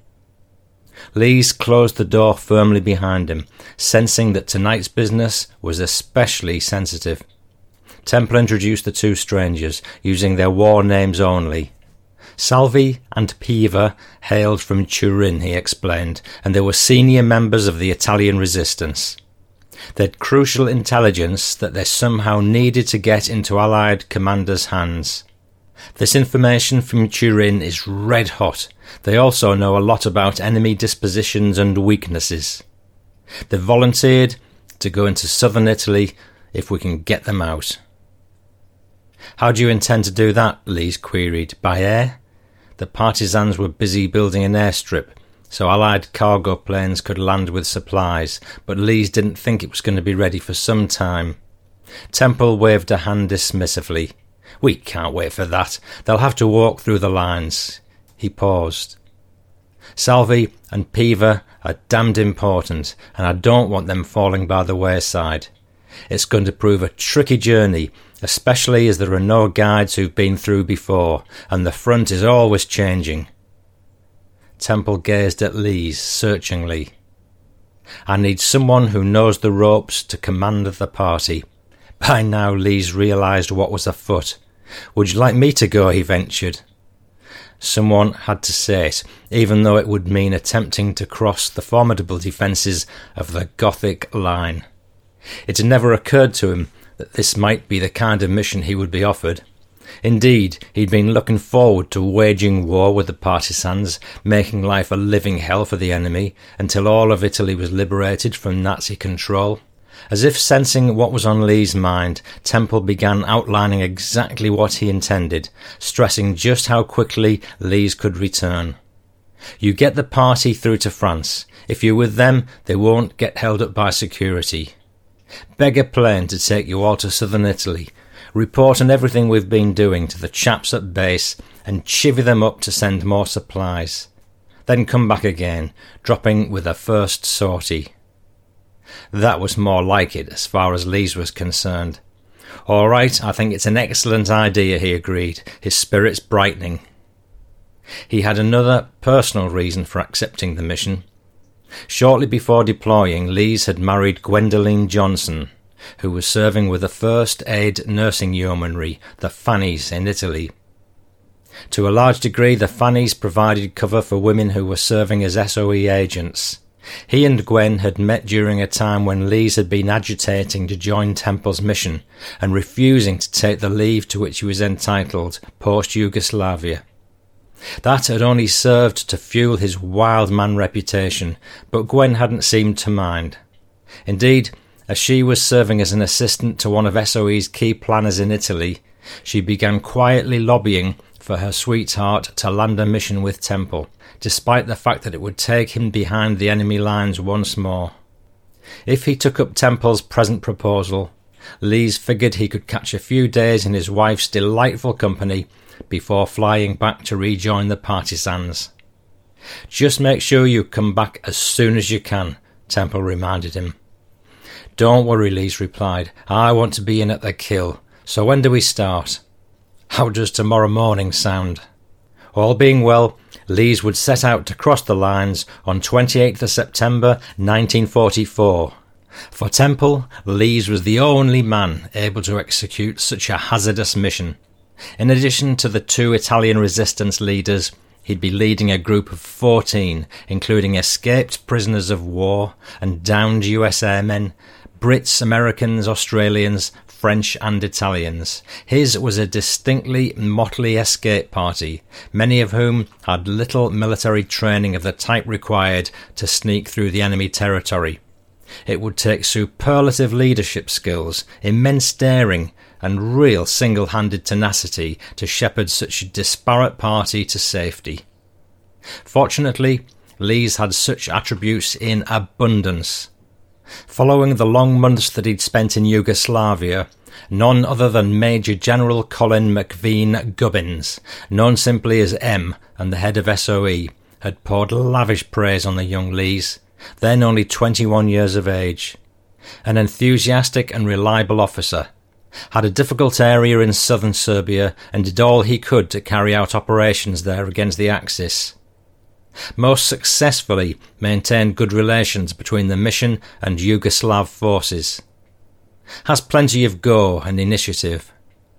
Lees closed the door firmly behind him, sensing that tonight's business was especially sensitive. Temple introduced the two strangers, using their war names only. Salvi and Piva hailed from Turin, he explained, and they were senior members of the Italian resistance. They'd crucial intelligence that they somehow needed to get into Allied commanders' hands. This information from Turin is red hot. They also know a lot about enemy dispositions and weaknesses. They volunteered to go into southern Italy if we can get them out. "How do you intend to do that?" Lees queried. "By air?" The partisans were busy building an airstrip, so Allied cargo planes could land with supplies, but Lees didn't think it was going to be ready for some time. Temple waved a hand dismissively. "We can't wait for that. They'll have to walk through the lines." He paused. "Salvi and Piva are damned important, and I don't want them falling by the wayside. It's going to prove a tricky journey, especially as there are no guides who've been through before, and the front is always changing." Temple gazed at Lees searchingly. "I need someone who knows the ropes to command the party." By now Lees realised what was afoot. "Would you like me to go?" he ventured. Someone had to say it, even though it would mean attempting to cross the formidable defences of the Gothic line. It had never occurred to him that this might be the kind of mission he would be offered. Indeed, he'd been looking forward to waging war with the partisans, making life a living hell for the enemy, until all of Italy was liberated from Nazi control. As if sensing what was on Lee's mind, Temple began outlining exactly what he intended, stressing just how quickly Lees could return. "You get the party through to France. If you're with them, they won't get held up by security. Beg a plane to take you all to southern Italy. Report on everything we've been doing to the chaps at base, and chivvy them up to send more supplies. then come back again, dropping with a first sortie. That was more like it as far as Lees was concerned. All right, I think it's an excellent idea, he agreed, his spirits brightening. He had another personal reason for accepting the mission. Shortly before deploying, Lees had married Gwendoline Johnson, who was serving with the First Aid Nursing Yeomanry, the Fannies, in Italy. To a large degree, the Fannies provided cover for women who were serving as S O E agents. He and Gwen had met during a time when Lees had been agitating to join Temple's mission and refusing to take the leave to which he was entitled post-Yugoslavia. That had only served to fuel his wild man reputation, but Gwen hadn't seemed to mind. Indeed, as she was serving as an assistant to one of S O E's key planners in Italy, she began quietly lobbying for her sweetheart to land a mission with Temple, despite the fact that it would take him behind the enemy lines once more. If he took up Temple's present proposal, Lees figured he could catch a few days in his wife's delightful company before flying back to rejoin the partisans. "Just make sure you come back as soon as you can," Temple reminded him. "Don't worry," Lees replied. "I want to be in at the kill. So when do we start?" "How does tomorrow morning sound?" All being well, Lees would set out to cross the lines on twenty-eighth of September nineteen forty-four. For Temple, Lees was the only man able to execute such a hazardous mission. In addition to the two Italian resistance leaders, he'd be leading a group of fourteen, including escaped prisoners of war and downed U S airmen, Brits, Americans, Australians, French and Italians. His was a distinctly motley escape party, many of whom had little military training of the type required to sneak through the enemy territory. It would take superlative leadership skills, immense daring, and real single-handed tenacity to shepherd such a disparate party to safety. Fortunately, Lees had such attributes in abundance. Following the long months that he'd spent in Yugoslavia, none other than Major General Colin McVean Gubbins, known simply as M and the head of S O E, had poured lavish praise on the young Lees, then only twenty-one years of age. An enthusiastic and reliable officer, had a difficult area in southern Serbia and did all he could to carry out operations there against the Axis. Most successfully maintained good relations between the mission and Yugoslav forces. Has plenty of go and initiative.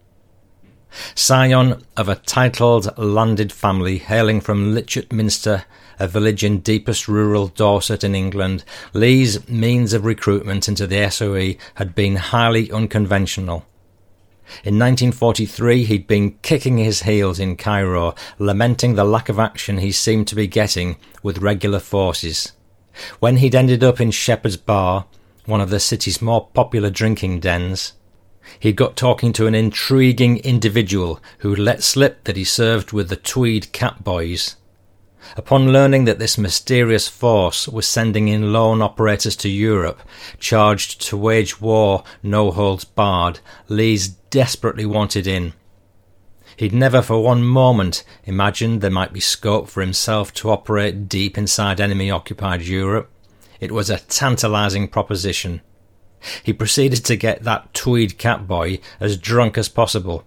Scion of a titled landed family hailing from Litchett Minster, a village in deepest rural Dorset in England, Lee's means of recruitment into the S O E had been highly unconventional. In nineteen forty-three he'd been kicking his heels in Cairo, lamenting the lack of action he seemed to be getting with regular forces. When he'd ended up in Shepherd's Bar, one of the city's more popular drinking dens, he'd got talking to an intriguing individual who'd let slip that he served with the Tweed Cat Boys. Upon learning that this mysterious force was sending in lone operators to Europe, charged to wage war no holds barred, Lees desperately wanted in. He'd never for one moment imagined there might be scope for himself to operate deep inside enemy-occupied Europe. It was a tantalising proposition. He proceeded to get that Tweed Cat Boy as drunk as possible,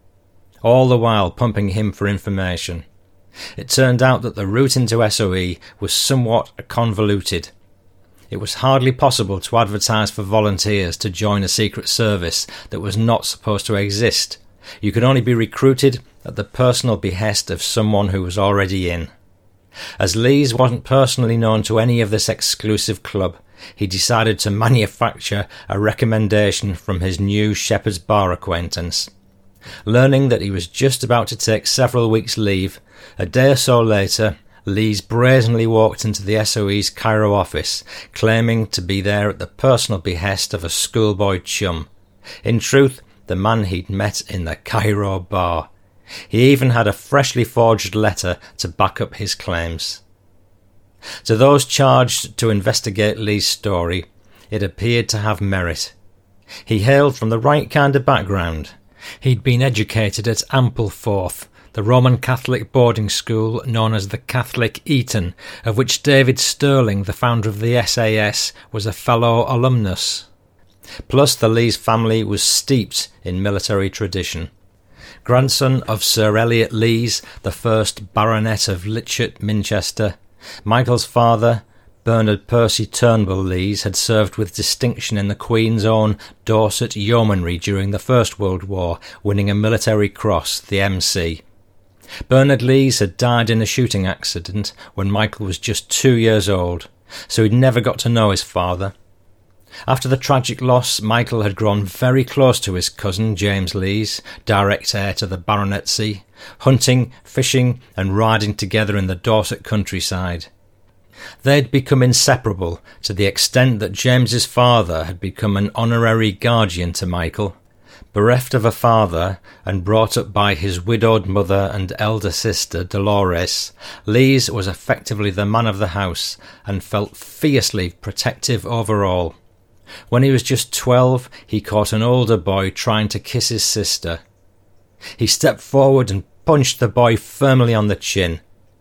all the while pumping him for information. It turned out that the route into S O E was somewhat convoluted. It was hardly possible to advertise for volunteers to join a secret service that was not supposed to exist. You could only be recruited at the personal behest of someone who was already in. As Lees wasn't personally known to any of this exclusive club, he decided to manufacture a recommendation from his new Shepherd's Bar acquaintance. Learning that he was just about to take several weeks' leave, a day or so later, Lees brazenly walked into the S O E's Cairo office, claiming to be there at the personal behest of a schoolboy chum. In truth, the man he'd met in the Cairo bar. He even had a freshly forged letter to back up his claims. To those charged to investigate Lee's story, it appeared to have merit. He hailed from the right kind of background. He'd been educated at Ampleforth, the Roman Catholic boarding school known as the Catholic Eton, of which David Stirling, the founder of the S A S, was a fellow alumnus. Plus, the Lees family was steeped in military tradition. Grandson of Sir Eliot Lees, the first Baronet of Litchett, Minchester, Michael's father, Bernard Percy Turnbull Lees, had served with distinction in the Queen's Own Dorset Yeomanry during the First World War, winning a military cross, the M C. Bernard Lees had died in a shooting accident when Michael was just two years old, so he'd never got to know his father. After the tragic loss, Michael had grown very close to his cousin James Lees, direct heir to the baronetcy, hunting, fishing and riding together in the Dorset countryside. They'd become inseparable to the extent that James's father had become an honorary guardian to Michael. Bereft of a father and brought up by his widowed mother and elder sister Dolores, Lees was effectively the man of the house and felt fiercely protective over all. When he was just twelve, he caught an older boy trying to kiss his sister. He stepped forward and punched the boy firmly on the chin.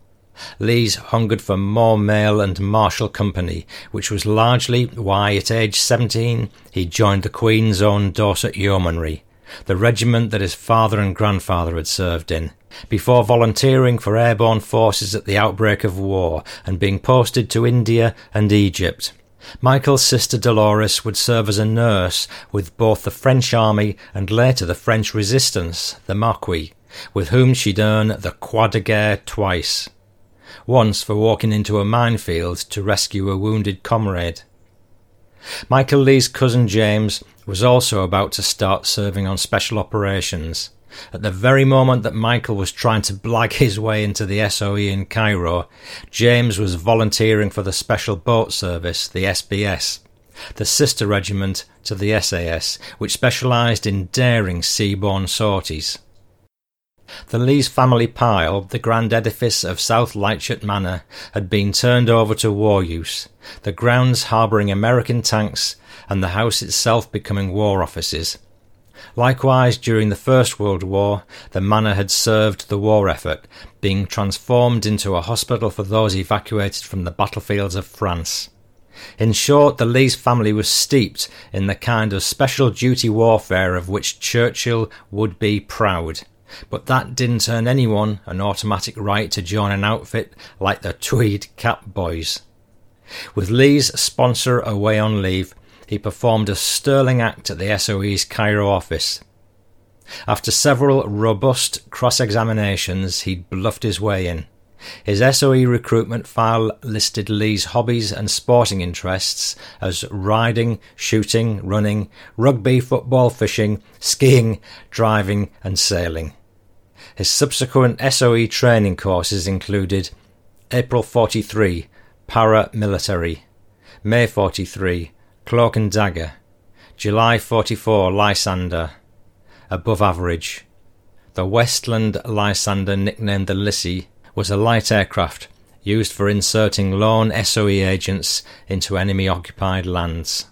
Lees hungered for more male and martial company, which was largely why at age seventeen he joined the Queen's Own Dorset Yeomanry, the regiment that his father and grandfather had served in, before volunteering for airborne forces at the outbreak of war and being posted to India and Egypt. Michael's sister Dolores would serve as a nurse with both the French army and later the French resistance, the Marquis, with whom she'd earn the Croix de Guerre twice. Once for walking into a minefield to rescue a wounded comrade. Michael Lee's cousin James was also about to start serving on special operations. At the very moment that Michael was trying to blag his way into the S O E in Cairo, James was volunteering for the Special Boat Service, the S B S, the sister regiment to the S A S, which specialised in daring seaborne sorties. The Lees family pile, the grand edifice of South Lightshot Manor, had been turned over to war use, the grounds harbouring American tanks and the house itself becoming war offices. Likewise, during the First World War, the manor had served the war effort, being transformed into a hospital for those evacuated from the battlefields of France. In short, the Lees family was steeped in the kind of special duty warfare of which Churchill would be proud. But that didn't earn anyone an automatic right to join an outfit like the Tweed Cap Boys. With Lee's sponsor away on leave, he performed a sterling act at the S O E's Cairo office. After several robust cross-examinations, he'd bluffed his way in. His S O E recruitment file listed Lee's hobbies and sporting interests as riding, shooting, running, rugby, football, fishing, skiing, driving and sailing. His subsequent S O E training courses included April forty-three, Para-Military, May forty-three, Cloak and Dagger, July forty-four, Lysander, Above Average. The Westland Lysander, nicknamed the Lissy, was a light aircraft used for inserting lone S O E agents into enemy-occupied lands.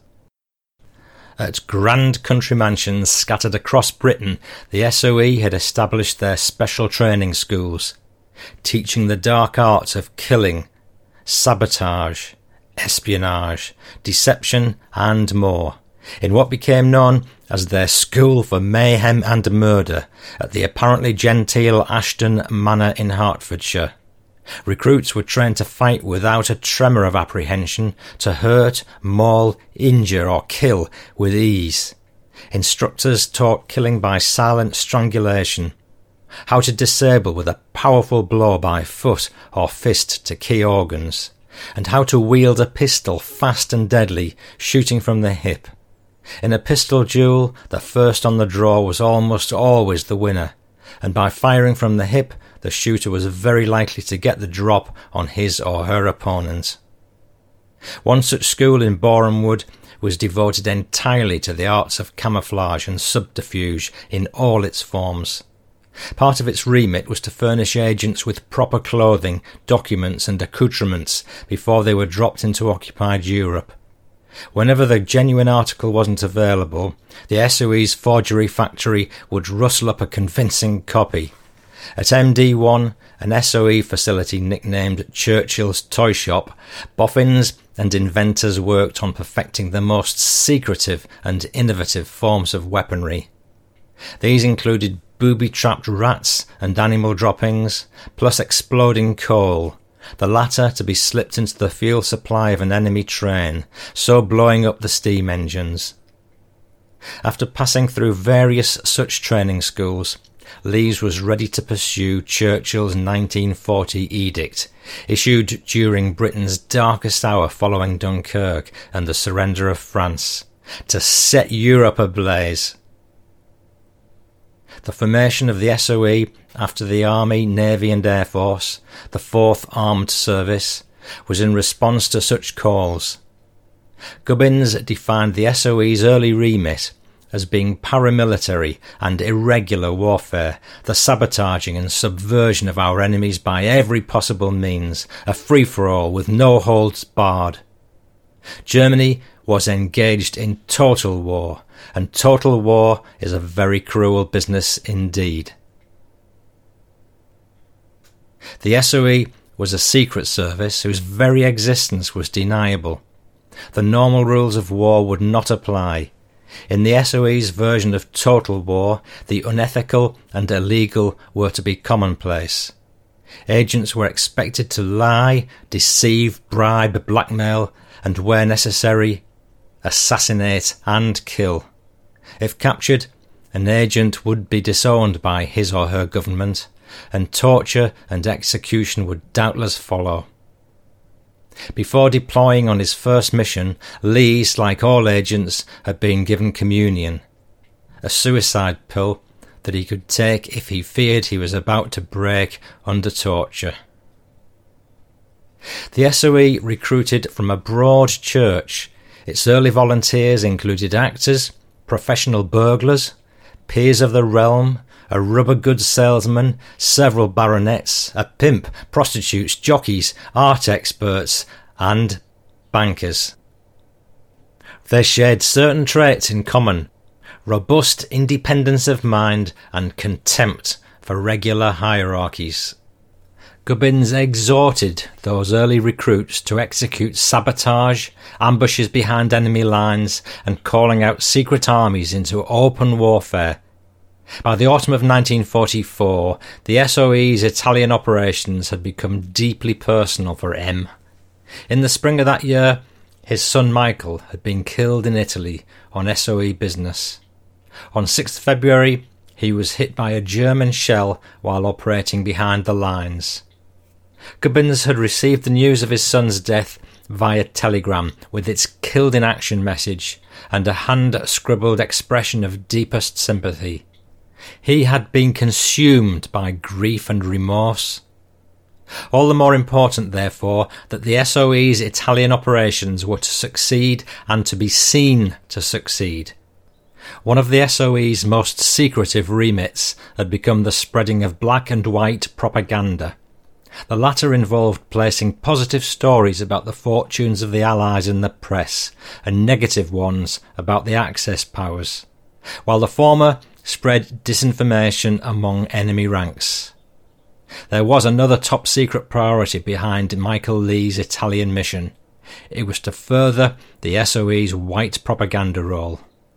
At grand country mansions scattered across Britain, the S O E had established their special training schools, teaching the dark arts of killing, sabotage, espionage, deception and more, in what became known as their School for Mayhem and Murder at the apparently genteel Ashton Manor in Hertfordshire. Recruits were trained to fight without a tremor of apprehension, to hurt, maul, injure or kill with ease. Instructors taught killing by silent strangulation, how to disable with a powerful blow by foot or fist to key organs, and how to wield a pistol fast and deadly, shooting from the hip. In a pistol duel, the first on the draw was almost always the winner, and by firing from the hip, the shooter was very likely to get the drop on his or her opponent. One such school in Boreham Wood was devoted entirely to the arts of camouflage and subterfuge in all its forms. Part of its remit was to furnish agents with proper clothing, documents and accoutrements before they were dropped into occupied Europe. Whenever the genuine article wasn't available, the S O E's forgery factory would rustle up a convincing copy. At M D one, an S O E facility nicknamed Churchill's Toy Shop, boffins and inventors worked on perfecting the most secretive and innovative forms of weaponry. These included booby-trapped rats and animal droppings, plus exploding coal, the latter to be slipped into the fuel supply of an enemy train, so blowing up the steam engines. After passing through various such training schools, Lees was ready to pursue Churchill's nineteen forty edict, issued during Britain's darkest hour following Dunkirk and the surrender of France, to set Europe ablaze. The formation of the S O E after the Army, Navy and Air Force, the Fourth Armed Service, was in response to such calls. Gubbins defined the S O E's early remit as being paramilitary and irregular warfare, the sabotaging and subversion of our enemies by every possible means, a free-for-all with no holds barred. Germany was engaged in total war, and total war is a very cruel business indeed. The S O E was a secret service whose very existence was deniable. The normal rules of war would not apply. In the S O E's version of total war, the unethical and illegal were to be commonplace. Agents were expected to lie, deceive, bribe, blackmail, and where necessary, assassinate and kill. If captured, an agent would be disowned by his or her government, and torture and execution would doubtless follow. Before deploying on his first mission, Lees, like all agents, had been given communion, a suicide pill that he could take if he feared he was about to break under torture. The S O E recruited from a broad church. Its early volunteers included actors, professional burglars, peers of the realm, a rubber goods salesman, several baronets, a pimp, prostitutes, jockeys, art experts, and bankers. They shared certain traits in common: robust independence of mind and contempt for regular hierarchies. Gubbins exhorted those early recruits to execute sabotage, ambushes behind enemy lines, and calling out secret armies into open warfare. By the autumn of nineteen forty-four, the S O E's Italian operations had become deeply personal for M. In the spring of that year, his son Michael had been killed in Italy on S O E business. On sixth of February, he was hit by a German shell while operating behind the lines. Gubbins had received the news of his son's death via telegram with its killed in action message and a hand-scribbled expression of deepest sympathy. He had been consumed by grief and remorse. All the more important, therefore, that the S O E's Italian operations were to succeed and to be seen to succeed. One of the S O E's most secretive remits had become the spreading of black and white propaganda. The latter involved placing positive stories about the fortunes of the Allies in the press, and negative ones about the Axis powers, while the former spread disinformation among enemy ranks. There was another top-secret priority behind Michael Lee's Italian mission. It was to further the S O E's white propaganda role.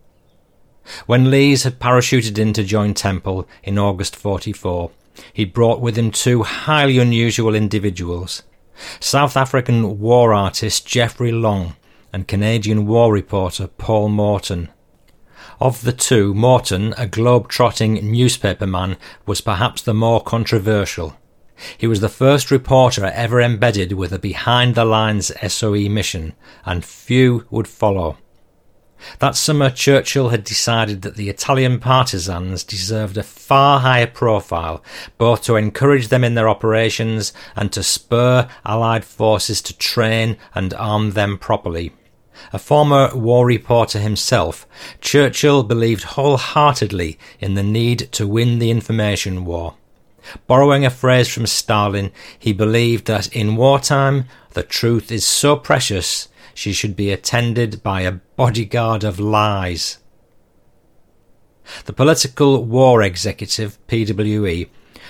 When Lees had parachuted in to join Temple in August forty-four, he brought with him two highly unusual individuals, South African war artist Geoffrey Long and Canadian war reporter Paul Morton. Of the two, Morton, a globe-trotting newspaperman, was perhaps the more controversial. He was the first reporter ever embedded with a behind-the-lines S O E mission, and few would follow. That summer, Churchill had decided that the Italian partisans deserved a far higher profile, both to encourage them in their operations and to spur Allied forces to train and arm them properly. A former war reporter himself, Churchill believed wholeheartedly in the need to win the information war. Borrowing a phrase from Stalin, he believed that in wartime the truth is so precious she should be attended by a bodyguard of lies. The Political War Executive, P W E,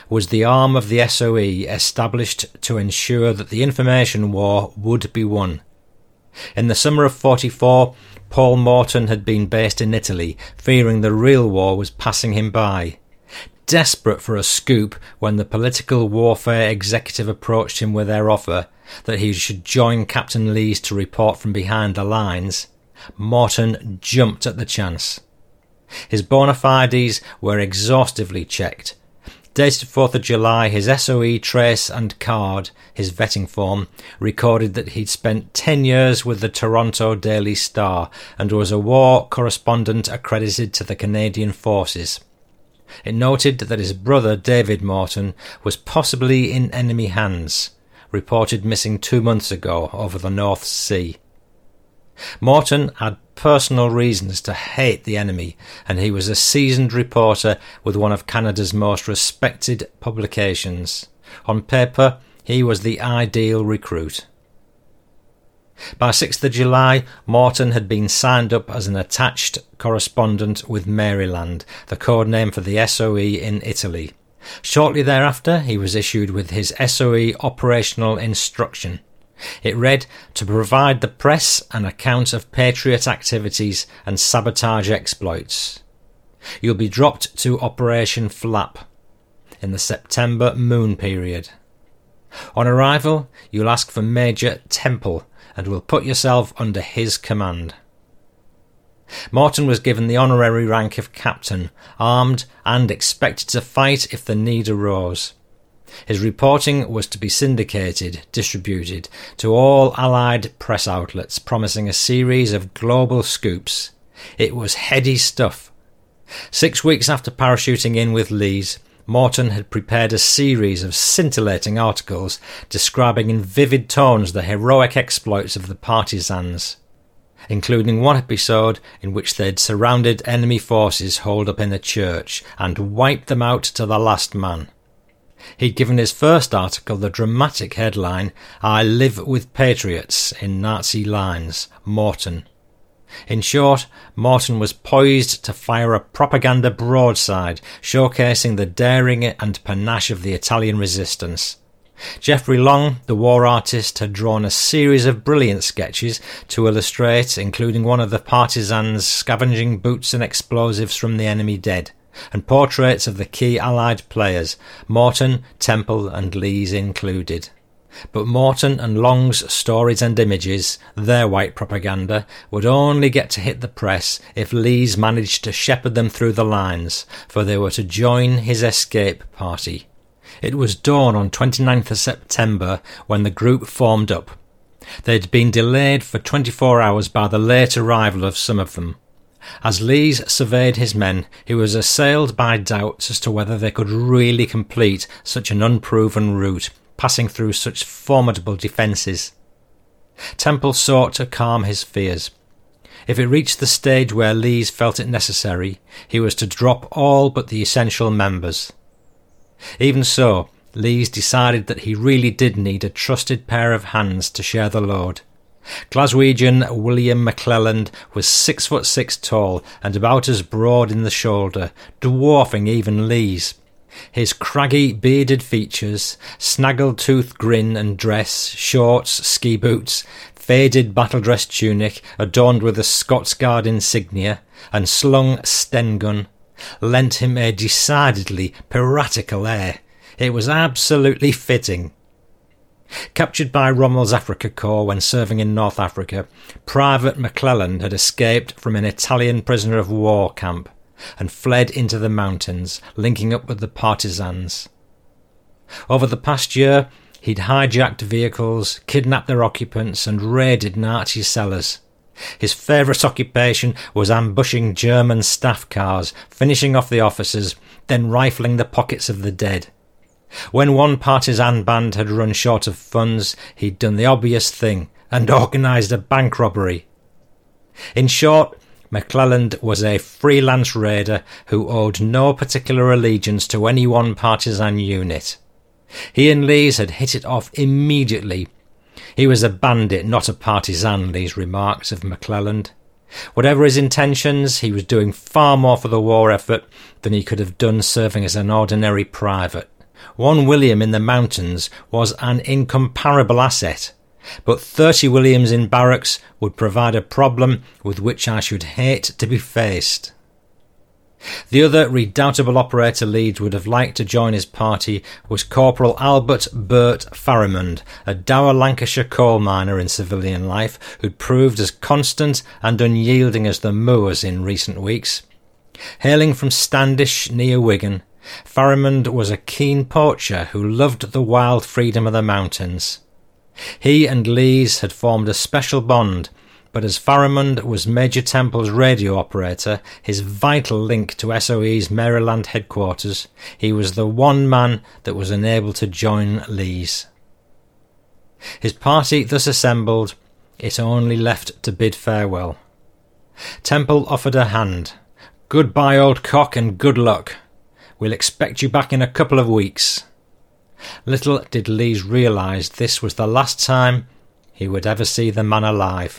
was the arm of the S O E established to ensure that the information war would be won. In the summer of forty-four, Paul Morton had been based in Italy, fearing the real war was passing him by. Desperate for a scoop when the political warfare executive approached him with their offer that he should join Captain Lees to report from behind the lines, Morton jumped at the chance. His bona fides were exhaustively checked. Dated fourth of July, his S O E trace and card, his vetting form, recorded that he'd spent ten years with the Toronto Daily Star and was a war correspondent accredited to the Canadian Forces. It noted that his brother David Morton was possibly in enemy hands, reported missing two months ago over the North Sea. Morton had personal reasons to hate the enemy, and he was a seasoned reporter with one of Canada's most respected publications. On paper, he was the ideal recruit. By sixth of July, Morton had been signed up as an attached correspondent with Maryland, the code name for the S O E in Italy. Shortly thereafter, he was issued with his S O E operational instruction. It read, to provide the press an account of Patriot activities and sabotage exploits. You'll be dropped to Operation Flap in the September moon period. On arrival, you'll ask for Major Temple and will put yourself under his command. Morton was given the honorary rank of captain, armed and expected to fight if the need arose. His reporting was to be syndicated, distributed to all Allied press outlets, promising a series of global scoops. It was heady stuff. Six weeks after parachuting in with Lees, Morton had prepared a series of scintillating articles describing in vivid tones the heroic exploits of the partisans, including one episode in which they'd surrounded enemy forces holed up in a church and wiped them out to the last man. He'd given his first article the dramatic headline, I live with patriots, in Nazi lines, Morton. In short, Morton was poised to fire a propaganda broadside, showcasing the daring and panache of the Italian resistance. Geoffrey Long, the war artist, had drawn a series of brilliant sketches to illustrate, including one of the partisans scavenging boots and explosives from the enemy dead, and portraits of the key Allied players, Morton, Temple and Lees included. But Morton and Long's stories and images, their white propaganda, would only get to hit the press if Lees managed to shepherd them through the lines, for they were to join his escape party. It was dawn on twenty-ninth of September when the group formed up. They'd been delayed for twenty-four hours by the late arrival of some of them. As Lees surveyed his men, he was assailed by doubts as to whether they could really complete such an unproven route, passing through such formidable defences. Temple sought to calm his fears. If it reached the stage where Lees felt it necessary, he was to drop all but the essential members. Even so, Lees decided that he really did need a trusted pair of hands to share the load. Glaswegian William McClelland was six foot six tall and about as broad in the shoulder, dwarfing even Lees. His craggy, bearded features, snaggle-toothed grin and dress, shorts, ski boots, faded battle-dress tunic adorned with a Scots Guard insignia, and slung Sten gun, lent him a decidedly piratical air. It was absolutely fitting. Captured by Rommel's Africa Corps when serving in North Africa, Private McClelland had escaped from an Italian prisoner of war camp and fled into the mountains, linking up with the partisans. Over the past year, he'd hijacked vehicles, kidnapped their occupants and raided Nazi cellars. His favourite occupation was ambushing German staff cars, finishing off the officers, then rifling the pockets of the dead. When one partisan band had run short of funds, he'd done the obvious thing and organised a bank robbery. In short, McClelland was a freelance raider who owed no particular allegiance to any one partisan unit. He and Lees had hit it off immediately. He was a bandit, not a partisan, Lees remarked of McClelland. Whatever his intentions, he was doing far more for the war effort than he could have done serving as an ordinary private. One William in the mountains was an incomparable asset, but thirty Williams in barracks would provide a problem with which I should hate to be faced. The other redoubtable operator Leeds would have liked to join his party was Corporal Albert Burt Pharamond, a dour Lancashire coal miner in civilian life who'd proved as constant and unyielding as the moors in recent weeks. Hailing from Standish near Wigan, Pharamond was a keen poacher who loved the wild freedom of the mountains. He and Lees had formed a special bond, but as Pharamond was Major Temple's radio operator, his vital link to S O E's Maryland headquarters, he was the one man that was unable to join Lees. His party thus assembled, it only left to bid farewell. Temple offered a hand. "Goodbye, old cock, and good luck. We'll expect you back in a couple of weeks." Little did Lees realise this was the last time he would ever see the man alive.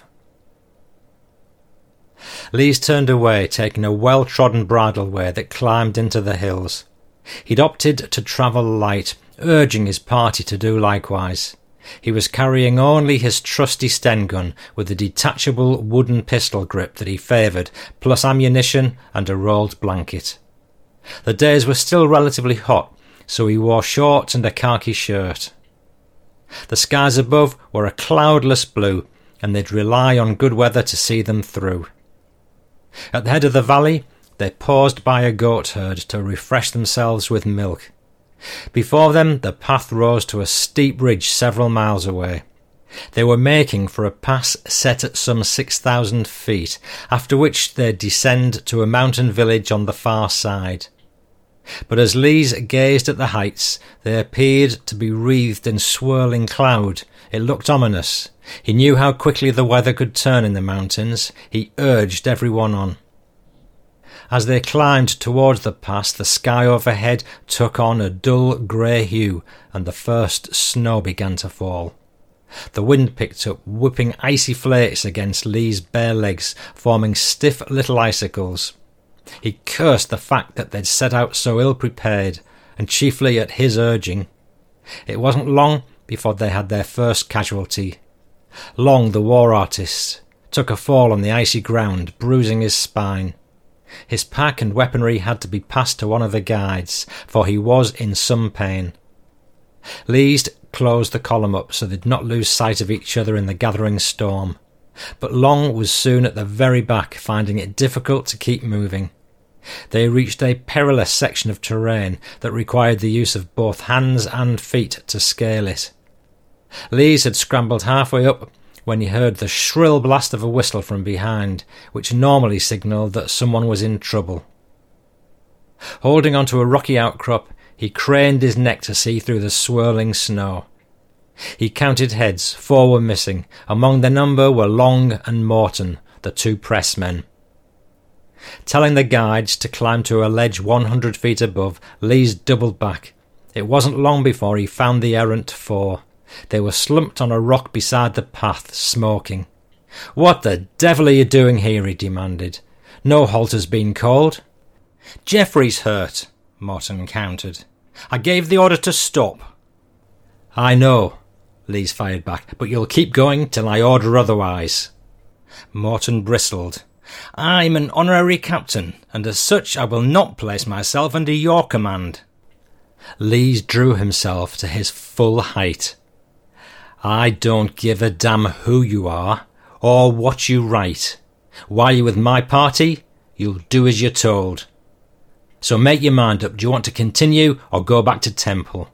Lees turned away, taking a well-trodden bridleway that climbed into the hills. He'd opted to travel light, urging his party to do likewise. He was carrying only his trusty Sten gun with a detachable wooden pistol grip that he favoured, plus ammunition and a rolled blanket. The days were still relatively hot, so he wore shorts and a khaki shirt. The skies above were a cloudless blue, and they'd rely on good weather to see them through. At the head of the valley, they paused by a goat herd to refresh themselves with milk. Before them, the path rose to a steep ridge several miles away. They were making for a pass set at some six thousand feet, after which they'd descend to a mountain village on the far side. But as Lees gazed at the heights, they appeared to be wreathed in swirling cloud. It looked ominous. He knew how quickly the weather could turn in the mountains. He urged everyone on. As they climbed towards the pass, the sky overhead took on a dull grey hue, and the first snow began to fall. The wind picked up, whipping icy flakes against Lee's bare legs, forming stiff little icicles. He cursed the fact that they'd set out so ill-prepared, and chiefly at his urging. It wasn't long before they had their first casualty. Long, the war artist, took a fall on the icy ground, bruising his spine. His pack and weaponry had to be passed to one of the guides, for he was in some pain. Lees closed the column up so they'd not lose sight of each other in the gathering storm, but Long was soon at the very back, finding it difficult to keep moving. They reached a perilous section of terrain that required the use of both hands and feet to scale it. Lees had scrambled halfway up when he heard the shrill blast of a whistle from behind, which normally signalled that someone was in trouble. Holding onto a rocky outcrop, he craned his neck to see through the swirling snow. He counted heads. Four were missing. Among their number were Long and Morton, the two pressmen. Telling the guides to climb to a ledge one hundred feet above, Lees doubled back. It wasn't long before he found the errant four. They were slumped on a rock beside the path, smoking. "What the devil are you doing here?" he demanded. "No halt has been called." "Geoffrey's hurt," Morton countered. "I gave the order to stop." "I know," Lees fired back, "but you'll keep going till I order otherwise." Morton bristled. "I'm an honorary captain, and as such I will not place myself under your command." Lees drew himself to his full height. "I don't give a damn who you are, or what you write. While you're with my party, you'll do as you're told. So make your mind up. Do you want to continue or go back to Temple?"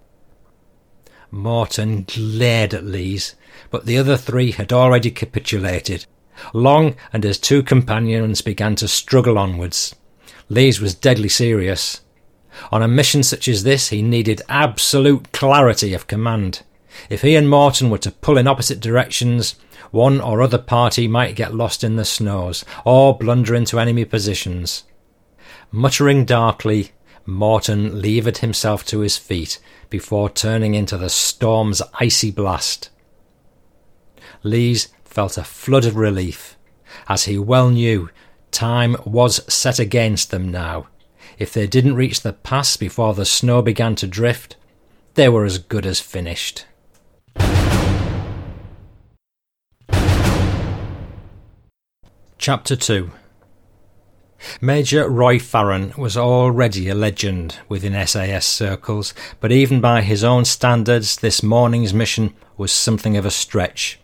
Morton glared at Lees, but the other three had already capitulated. Long and his two companions began to struggle onwards. Lees was deadly serious. On a mission such as this, he needed absolute clarity of command. If he and Morton were to pull in opposite directions, one or other party might get lost in the snows, or blunder into enemy positions. Muttering darkly, Morton levered himself to his feet before turning into the storm's icy blast. Lees felt a flood of relief. As he well knew, time was set against them now. If they didn't reach the pass before the snow began to drift, they were as good as finished. Chapter two. Major Roy Farren was already a legend within S A S circles, but even by his own standards, this morning's mission was something of a stretch.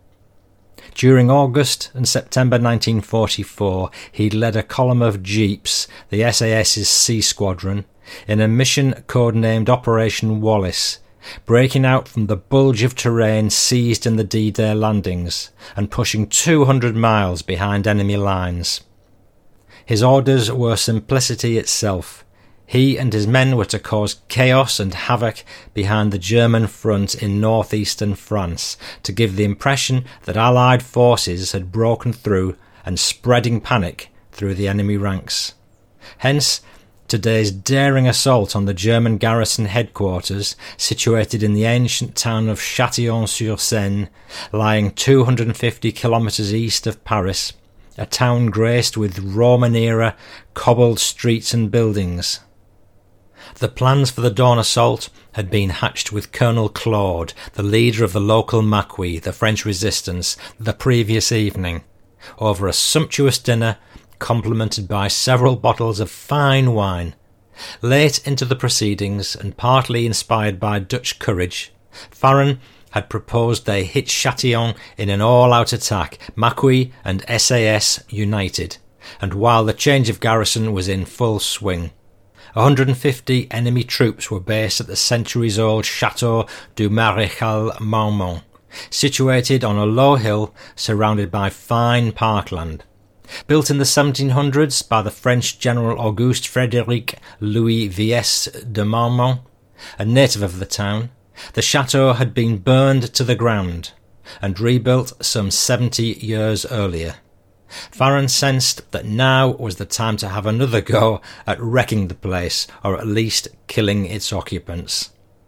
During August and September nineteen forty-four, he'd led a column of jeeps, the SAS's C Squadron, in a mission codenamed Operation Wallace, breaking out from the bulge of terrain seized in the D-Day landings and pushing two hundred miles behind enemy lines. His orders were simplicity itself. He and his men were to cause chaos and havoc behind the German front in northeastern France, to give the impression that Allied forces had broken through and spreading panic through the enemy ranks. Hence, today's daring assault on the German garrison headquarters, situated in the ancient town of Châtillon-sur-Seine, lying two hundred fifty kilometres east of Paris, a town graced with Roman-era cobbled streets and buildings. The plans for the dawn assault had been hatched with Colonel Claude, the leader of the local Maquis, the French resistance, the previous evening, over a sumptuous dinner complemented by several bottles of fine wine. Late into the proceedings, and partly inspired by Dutch courage, Farren had proposed they hit Châtillon in an all-out attack, Maquis and S A S united, and while the change of garrison was in full swing. one hundred fifty enemy troops were based at the centuries-old Château du Maréchal Marmont, situated on a low hill surrounded by fine parkland. Built in the seventeen hundreds by the French General Auguste Frédéric Louis Vies de Marmont, a native of the town, the chateau had been burned to the ground and rebuilt some seventy years earlier. Farren sensed that now was the time to have another go at wrecking the place, or at least killing its occupants.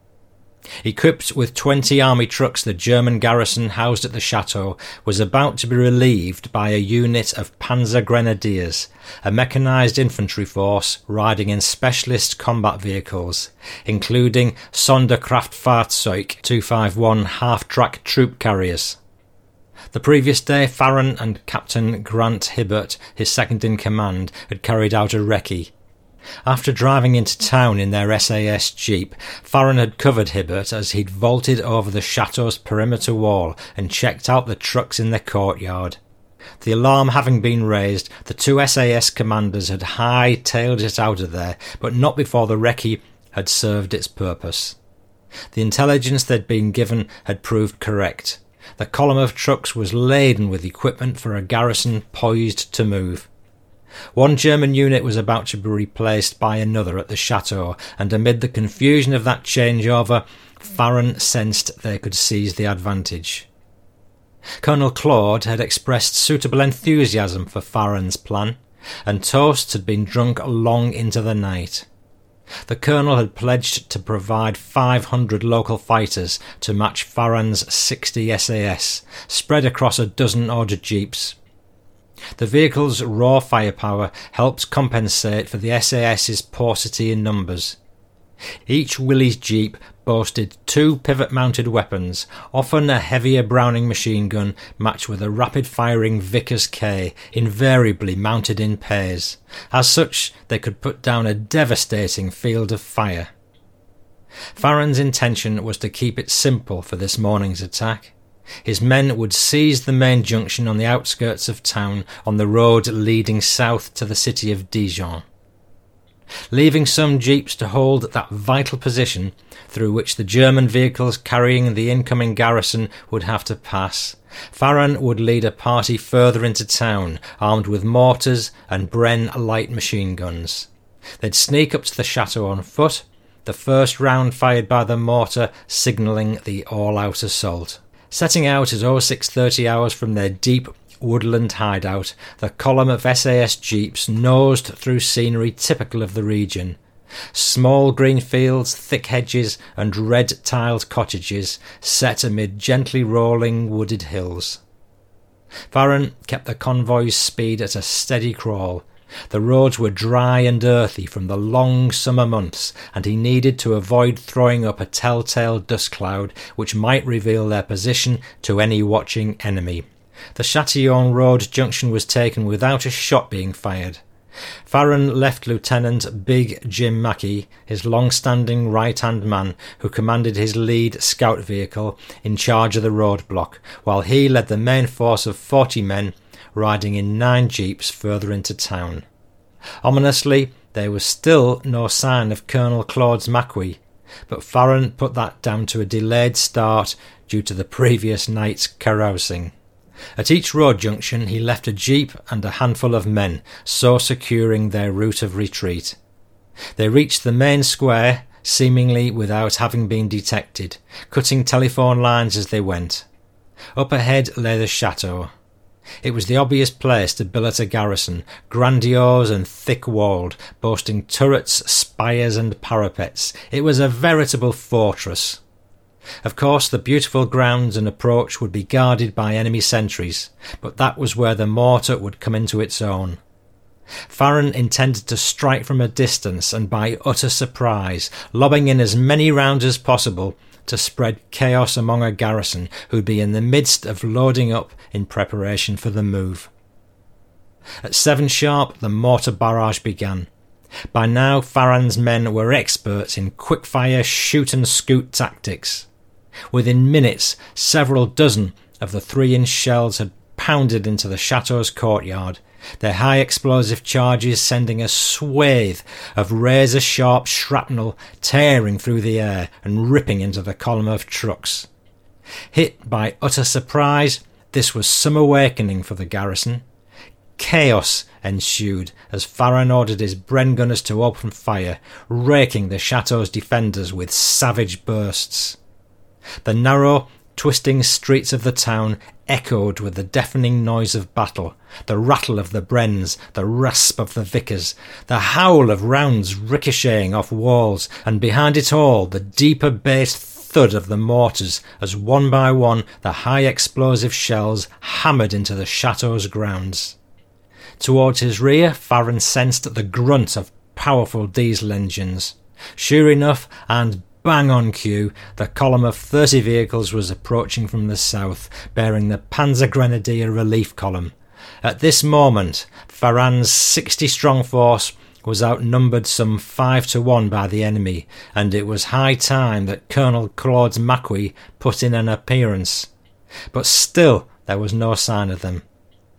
Equipped with twenty army trucks, the German garrison housed at the chateau was about to be relieved by a unit of Panzer Grenadiers, a mechanised infantry force riding in specialist combat vehicles, including Sonderkraftfahrzeug two fifty-one half-track troop carriers. The previous day, Farren and Captain Grant Hibbert, his second-in-command, had carried out a recce. After driving into town in their S A S jeep, Farren had covered Hibbert as he'd vaulted over the chateau's perimeter wall and checked out the trucks in the courtyard. The alarm having been raised, the two S A S commanders had high-tailed it out of there, but not before the recce had served its purpose. The intelligence they'd been given had proved correct. The column of trucks was laden with equipment for a garrison poised to move. One German unit was about to be replaced by another at the chateau, and amid the confusion of that changeover, Farren sensed they could seize the advantage. Colonel Claude had expressed suitable enthusiasm for Farren's plan, and toasts had been drunk long into the night. The colonel had pledged to provide five hundred local fighters to match Farren's sixty S A S, spread across a dozen odd jeeps. The vehicle's raw firepower helped compensate for the SAS's paucity in numbers. Each Willys jeep boasted two pivot-mounted weapons, often a heavier Browning machine gun matched with a rapid-firing Vickers K, invariably mounted in pairs. As such, they could put down a devastating field of fire. Farren's intention was to keep it simple for this morning's attack. His men would seize the main junction on the outskirts of town on the road leading south to the city of Dijon. Leaving some jeeps to hold that vital position through which the German vehicles carrying the incoming garrison would have to pass, Farren would lead a party further into town, armed with mortars and Bren light machine guns. They'd sneak up to the chateau on foot, the first round fired by the mortar signalling the all-out assault. Setting out at oh six thirty hours from their deep woodland hideout, the column of S A S jeeps nosed through scenery typical of the region. Small green fields, thick hedges, and red-tiled cottages set amid gently rolling wooded hills. Farren kept the convoy's speed at a steady crawl, The roads were dry and earthy from the long summer months, and he needed to avoid throwing up a telltale dust cloud which might reveal their position to any watching enemy. The Chatillon Road junction was taken without a shot being fired. Farron left Lieutenant Big Jim Mackey, his long-standing right-hand man who commanded his lead scout vehicle, in charge of the roadblock, while he led the main force of forty men, riding in nine jeeps further into town. Ominously, there was still no sign of Colonel Claude Macquis, but Farron put that down to a delayed start due to the previous night's carousing. At each road junction he left a jeep and a handful of men, so securing their route of retreat. They reached the main square, seemingly without having been detected, cutting telephone lines as they went. Up ahead lay the chateau. It was the obvious place to billet a garrison, grandiose and thick-walled, boasting turrets, spires and parapets. It was a veritable fortress. Of course, the beautiful grounds and approach would be guarded by enemy sentries, but that was where the mortar would come into its own. Farron intended to strike from a distance and by utter surprise, lobbing in as many rounds as possible to spread chaos among a garrison who'd be in the midst of loading up in preparation for the move. At seven sharp, the mortar barrage began. By now, Farron's men were experts in quick-fire shoot-and-scoot tactics. Within minutes, several dozen of the three-inch shells had pounded into the chateau's courtyard, their high explosive charges sending a swathe of razor-sharp shrapnel tearing through the air and ripping into the column of trucks. Hit by utter surprise, this was some awakening for the garrison. Chaos ensued as Farron ordered his Bren gunners to open fire, raking the chateau's defenders with savage bursts. The narrow, twisting streets of the town echoed with the deafening noise of battle, the rattle of the Brens, the rasp of the Vickers, the howl of rounds ricocheting off walls, and behind it all the deeper bass thud of the mortars as one by one the high explosive shells hammered into the chateau's grounds. Towards his rear, Farron sensed the grunt of powerful diesel engines. Sure enough, and bang on cue, the column of thirty vehicles was approaching from the south, bearing the Panzergrenadier relief column. At this moment, Farron's sixty-strong force was outnumbered some five to one by the enemy, and it was high time that Colonel Claude Macquis put in an appearance. But still there was no sign of them.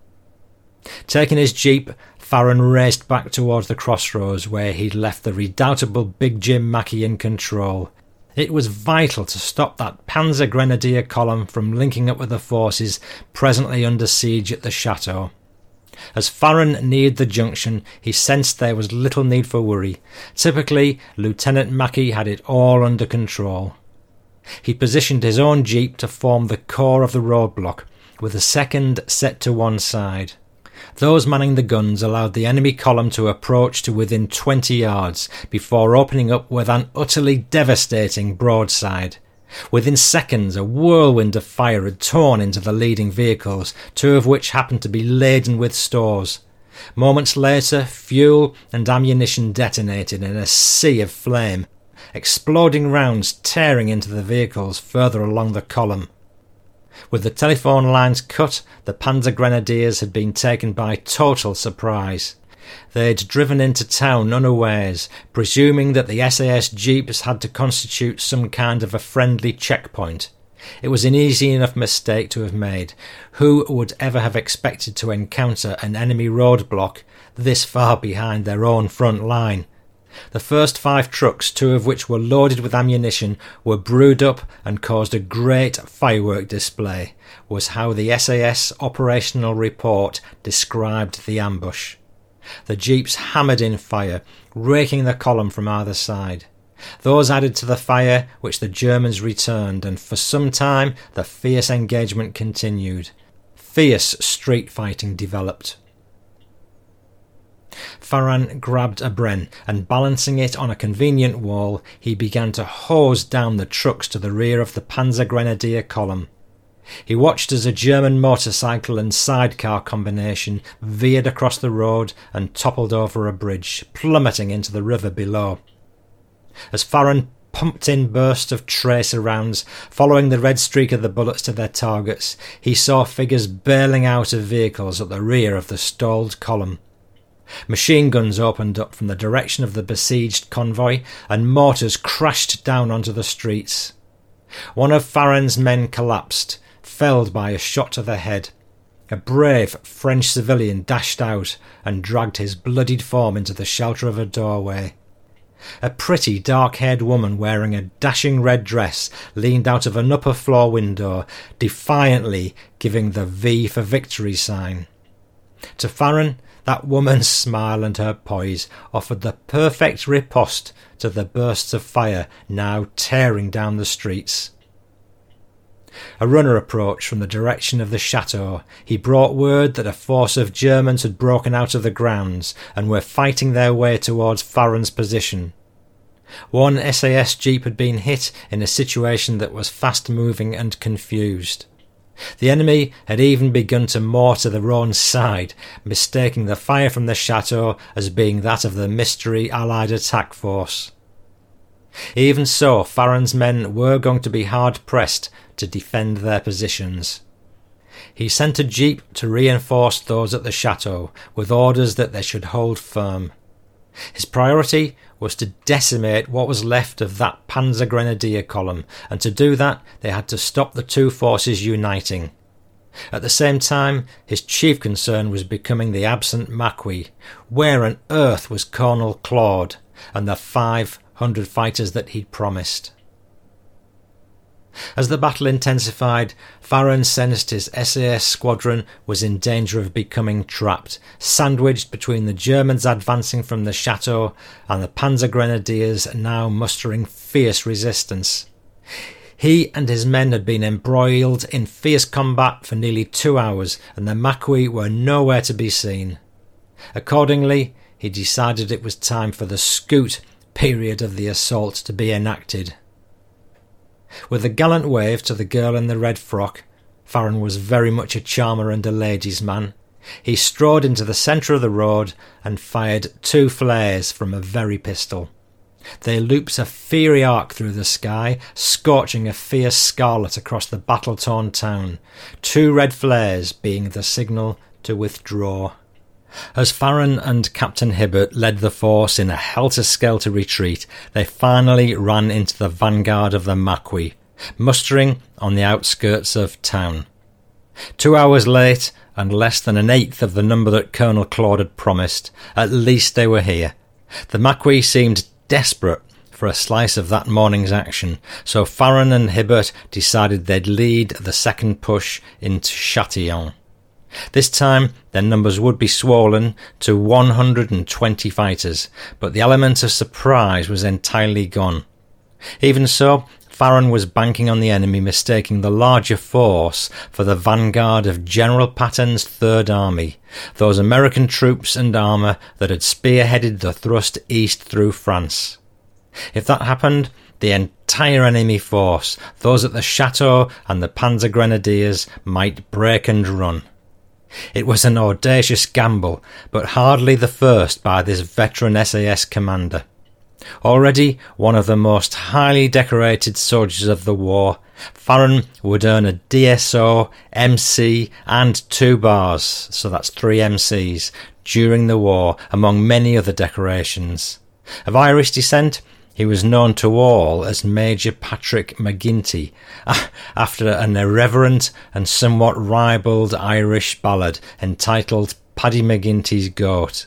Taking his jeep, Farron raced back towards the crossroads where he'd left the redoubtable Big Jim Mackey in control. It was vital to stop that Panzer Grenadier column from linking up with the forces presently under siege at the chateau. As Farron neared the junction, he sensed there was little need for worry. Typically, Lieutenant Mackey had it all under control. He positioned his own jeep to form the core of the roadblock, with the second set to one side. Those manning the guns allowed the enemy column to approach to within twenty yards before opening up with an utterly devastating broadside. Within seconds, a whirlwind of fire had torn into the leading vehicles, two of which happened to be laden with stores. Moments later, fuel and ammunition detonated in a sea of flame, exploding rounds tearing into the vehicles further along the column. With the telephone lines cut, the Panzer Grenadiers had been taken by total surprise. They had driven into town unawares, presuming that the S A S jeeps had to constitute some kind of a friendly checkpoint. It was an easy enough mistake to have made. Who would ever have expected to encounter an enemy roadblock this far behind their own front line? The first five trucks, two of which were loaded with ammunition, were brewed up and caused a great firework display, was how the S A S operational report described the ambush. The jeeps hammered in fire, raking the column from either side. Those added to the fire which the Germans returned, and for some time the fierce engagement continued. Fierce street fighting developed. Farron grabbed a Bren, and balancing it on a convenient wall, he began to hose down the trucks to the rear of the Panzer Grenadier column. He watched as a German motorcycle and sidecar combination veered across the road and toppled over a bridge, plummeting into the river below. As Farron pumped in bursts of tracer rounds, following the red streak of the bullets to their targets, he saw figures bailing out of vehicles at the rear of the stalled column. Machine guns opened up from the direction of the besieged convoy, and mortars crashed down onto the streets. One of Farron's men collapsed, felled by a shot to the head. A brave French civilian dashed out and dragged his bloodied form into the shelter of a doorway. A pretty dark-haired woman wearing a dashing red dress leaned out of an upper-floor window, defiantly giving the V for victory sign. To Farron, that woman's smile and her poise offered the perfect riposte to the bursts of fire now tearing down the streets. A runner approached from the direction of the chateau. He brought word that a force of Germans had broken out of the grounds and were fighting their way towards Farron's position. One S A S jeep had been hit in a situation that was fast-moving and confused. The enemy had even begun to mortar the Rhône side, mistaking the fire from the chateau as being that of the mystery Allied attack force. Even so, Farron's men were going to be hard-pressed to defend their positions. He sent a jeep to reinforce those at the chateau, with orders that they should hold firm. His priority was to decimate what was left of that Panzer Grenadier column, and to do that they had to stop the two forces uniting. At the same time, his chief concern was becoming the absent Maquis. Where on earth was Colonel Claude and the five hundred fighters that he'd promised? As the battle intensified, Farron sensed his S A S squadron was in danger of becoming trapped, sandwiched between the Germans advancing from the chateau and the Panzer Grenadiers now mustering fierce resistance. He and his men had been embroiled in fierce combat for nearly two hours, and the Maquis were nowhere to be seen. Accordingly, he decided it was time for the scoot period of the assault to be enacted. With a gallant wave to the girl in the red frock, Farron was very much a charmer and a ladies' man. He strode into the centre of the road and fired two flares from a very pistol. They looped a fiery arc through the sky, scorching a fierce scarlet across the battle-torn town, two red flares being the signal to withdraw. As Farron and Captain Hibbert led the force in a helter-skelter retreat, they finally ran into the vanguard of the Maquis, mustering on the outskirts of town. Two hours late, and less than an eighth of the number that Colonel Claude had promised, at least they were here. The Maquis seemed desperate for a slice of that morning's action, so Farron and Hibbert decided they'd lead the second push into Châtillon. This time their numbers would be swollen to one hundred twenty fighters, but the element of surprise was entirely gone. Even so, Farron was banking on the enemy mistaking the larger force for the vanguard of General Patton's Third Army, those American troops and armour that had spearheaded the thrust east through France. If that happened, the entire enemy force, those at the chateau and the Panzer Grenadiers, might break and run. It was an audacious gamble, but hardly the first by this veteran S A S commander. Already one of the most highly decorated soldiers of the war, Farron would earn a D S O, M C and two bars, so that's three M Cs, during the war, among many other decorations. Of Irish descent, he was known to all as Major Patrick McGinty, after an irreverent and somewhat ribald Irish ballad entitled Paddy McGinty's Goat.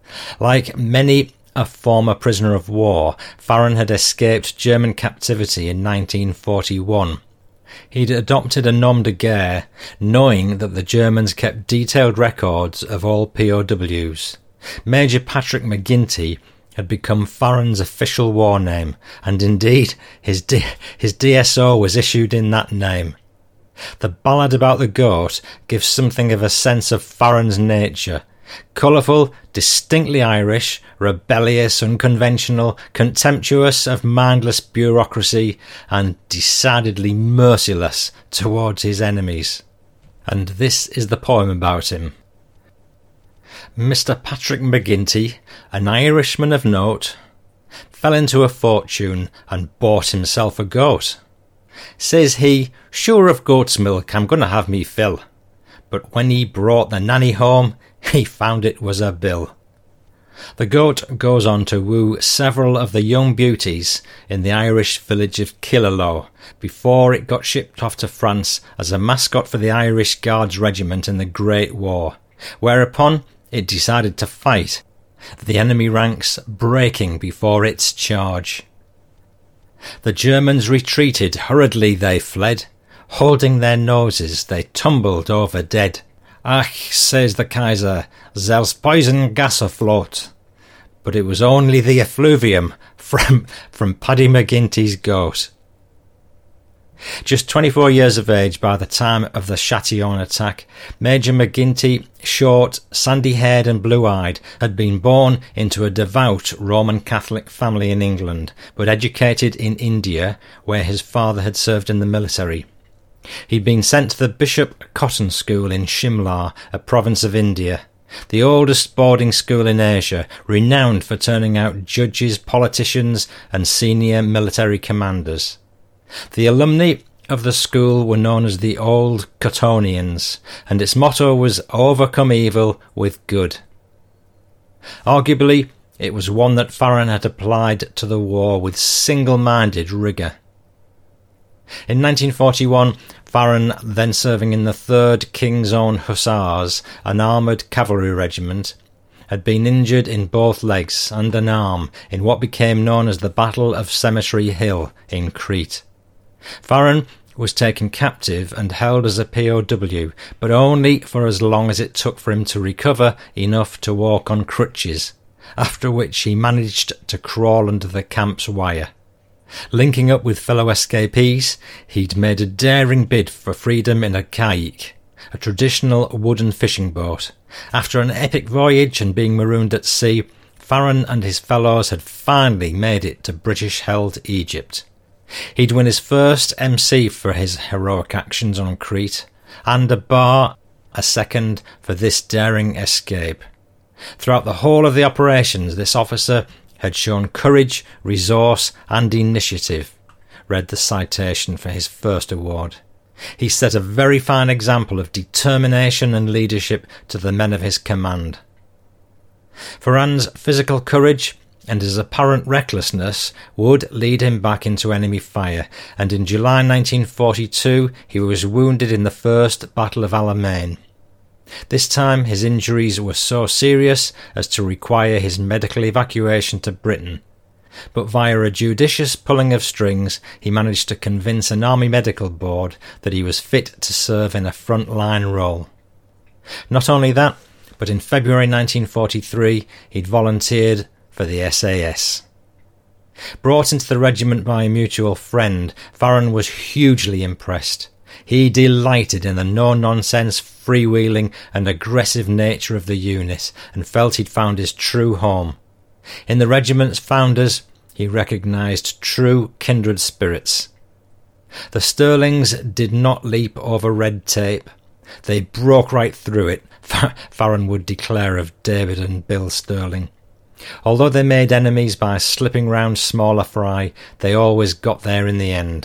Like many a former prisoner of war, Farron had escaped German captivity in nineteen forty-one. He'd adopted a nom de guerre, knowing that the Germans kept detailed records of all P O Ws. Major Patrick McGinty had become Farron's official war name, and indeed his D- his D S O was issued in that name. The ballad about the goat gives something of a sense of Farron's nature. Colourful, distinctly Irish, rebellious, unconventional, contemptuous of mindless bureaucracy, and decidedly merciless towards his enemies. And this is the poem about him. Mister Patrick McGinty, an Irishman of note, fell into a fortune and bought himself a goat. Says he, sure of goat's milk I'm going to have me fill. But when he brought the nanny home, he found it was a bill. The goat goes on to woo several of the young beauties in the Irish village of Killaloe before it got shipped off to France as a mascot for the Irish Guards Regiment in the Great War, whereupon it decided to fight, the enemy ranks breaking before its charge. The Germans retreated, hurriedly they fled, holding their noses they tumbled over dead. Ach, says the Kaiser, there's poison gas afloat. But it was only the effluvium from, from Paddy McGinty's goat. Just twenty-four years of age by the time of the Châtillon attack, Major McGinty, short, sandy-haired and blue-eyed, had been born into a devout Roman Catholic family in England, but educated in India, where his father had served in the military. He'd been sent to the Bishop Cotton School in Shimla, a province of India, the oldest boarding school in Asia, renowned for turning out judges, politicians and senior military commanders. The alumni of the school were known as the Old Cottonians, and its motto was overcome evil with good. Arguably, it was one that Farron had applied to the war with single-minded rigour. In nineteen forty-one, Farron, then serving in the third King's Own Hussars, an armoured cavalry regiment, had been injured in both legs and an arm in what became known as the Battle of Cemetery Hill in Crete. Farron was taken captive and held as a P O W, but only for as long as it took for him to recover enough to walk on crutches, after which he managed to crawl under the camp's wire. Linking up with fellow escapees, he'd made a daring bid for freedom in a kayak, a traditional wooden fishing boat. After an epic voyage and being marooned at sea, Farron and his fellows had finally made it to British-held Egypt. He'd win his first M C for his heroic actions on Crete, and a bar, a second, for this daring escape. Throughout the whole of the operations, this officer had shown courage, resource and initiative, read the citation for his first award. He set a very fine example of determination and leadership to the men of his command. Farron's physical courage and his apparent recklessness would lead him back into enemy fire, and in July nineteen forty-two he was wounded in the First Battle of Alamein. This time his injuries were so serious as to require his medical evacuation to Britain, but via a judicious pulling of strings he managed to convince an Army Medical Board that he was fit to serve in a front-line role. Not only that, but in February nineteen forty-three he'd volunteered for the S A S. Brought into the regiment by a mutual friend, Farron was hugely impressed. He delighted in the no-nonsense, freewheeling and aggressive nature of the unit, and felt he'd found his true home. In the regiment's founders, he recognised true kindred spirits. The Stirlings did not leap over red tape. They broke right through it, Farron would declare of David and Bill Stirling. Although they made enemies by slipping round smaller fry, they always got there in the end.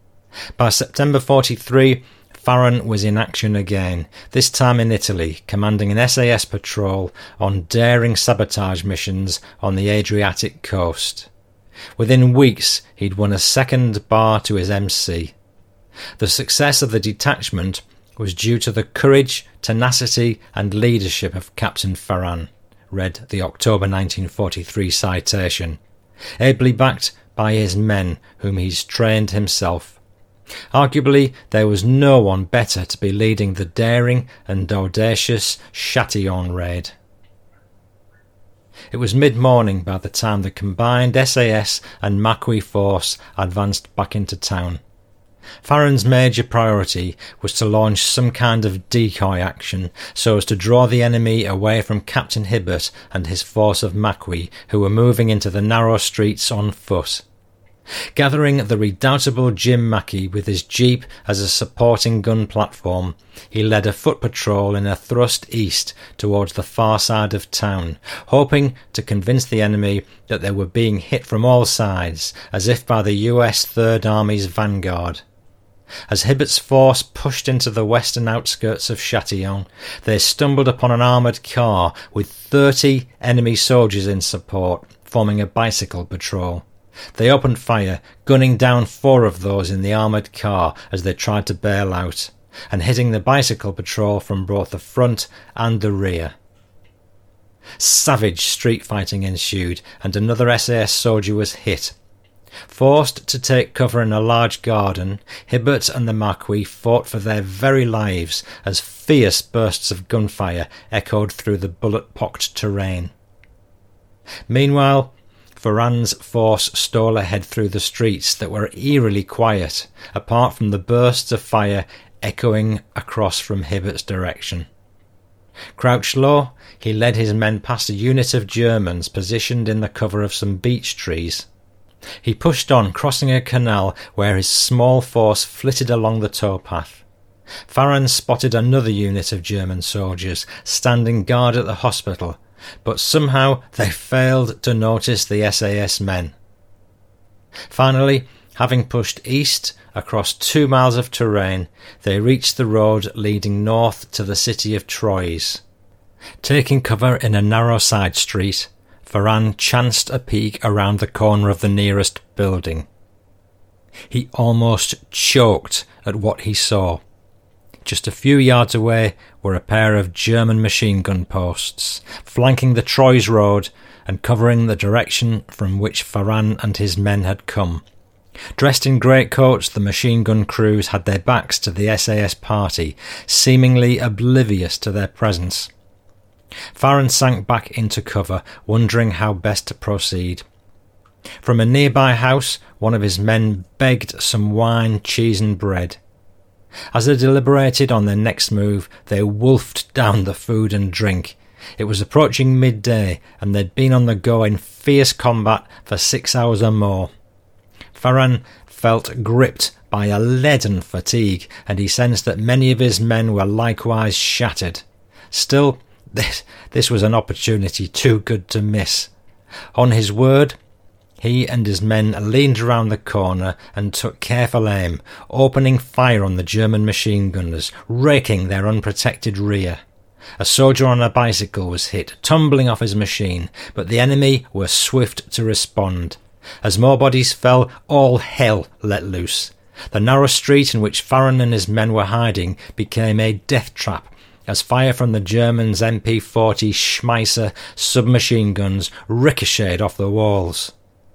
By September forty-three, Farron was in action again, this time in Italy, commanding an S A S patrol on daring sabotage missions on the Adriatic coast. Within weeks, he'd won a second bar to his M C. The success of the detachment was due to the courage, tenacity and leadership of Captain Farron, read the October nineteen forty-three citation, ably backed by his men whom he's trained himself. Arguably, there was no one better to be leading the daring and audacious Châtillon raid. It was mid-morning by the time the combined S A S and Maquis force advanced back into town. Farron's major priority was to launch some kind of decoy action so as to draw the enemy away from Captain Hibbert and his force of Macquie, who were moving into the narrow streets on foot. Gathering the redoubtable Jim Mackie with his jeep as a supporting gun platform, he led a foot patrol in a thrust east towards the far side of town, hoping to convince the enemy that they were being hit from all sides, as if by the U S Third Army's vanguard. As Hibbert's force pushed into the western outskirts of Chatillon, they stumbled upon an armoured car with thirty enemy soldiers in support, forming a bicycle patrol. They opened fire, gunning down four of those in the armoured car as they tried to bail out, and hitting the bicycle patrol from both the front and the rear. Savage street fighting ensued, and another S A S soldier was hit. Forced to take cover in a large garden, Hibbert and the Macquie fought for their very lives as fierce bursts of gunfire echoed through the bullet-pocked terrain. Meanwhile, Farran's force stole ahead through the streets that were eerily quiet, apart from the bursts of fire echoing across from Hibbert's direction. Crouched low, he led his men past a unit of Germans positioned in the cover of some beech trees. He pushed on, crossing a canal where his small force flitted along the towpath. Farran spotted another unit of German soldiers standing guard at the hospital, but somehow they failed to notice the S A S men. Finally, having pushed east across two miles of terrain, they reached the road leading north to the city of Troyes. Taking cover in a narrow side street, Farran chanced a peek around the corner of the nearest building. He almost choked at what he saw. Just a few yards away were a pair of German machine gun posts, flanking the Troyes road and covering the direction from which Farran and his men had come. Dressed in greatcoats, the machine gun crews had their backs to the S A S party, seemingly oblivious to their presence. Farran sank back into cover, wondering how best to proceed. From a nearby house, one of his men begged some wine, cheese and bread. As they deliberated on their next move, they wolfed down the food and drink. It was approaching midday, and they'd been on the go in fierce combat for six hours or more. Farran felt gripped by a leaden fatigue, and he sensed that many of his men were likewise shattered. Still, this, this was an opportunity too good to miss. On his word, he and his men leaned around the corner and took careful aim, opening fire on the German machine gunners, raking their unprotected rear. A soldier on a bicycle was hit, tumbling off his machine, but the enemy were swift to respond. As more bodies fell, all hell let loose. The narrow street in which Farran and his men were hiding became a death trap, as fire from the Germans' M P forty Schmeisser submachine guns ricocheted off the walls.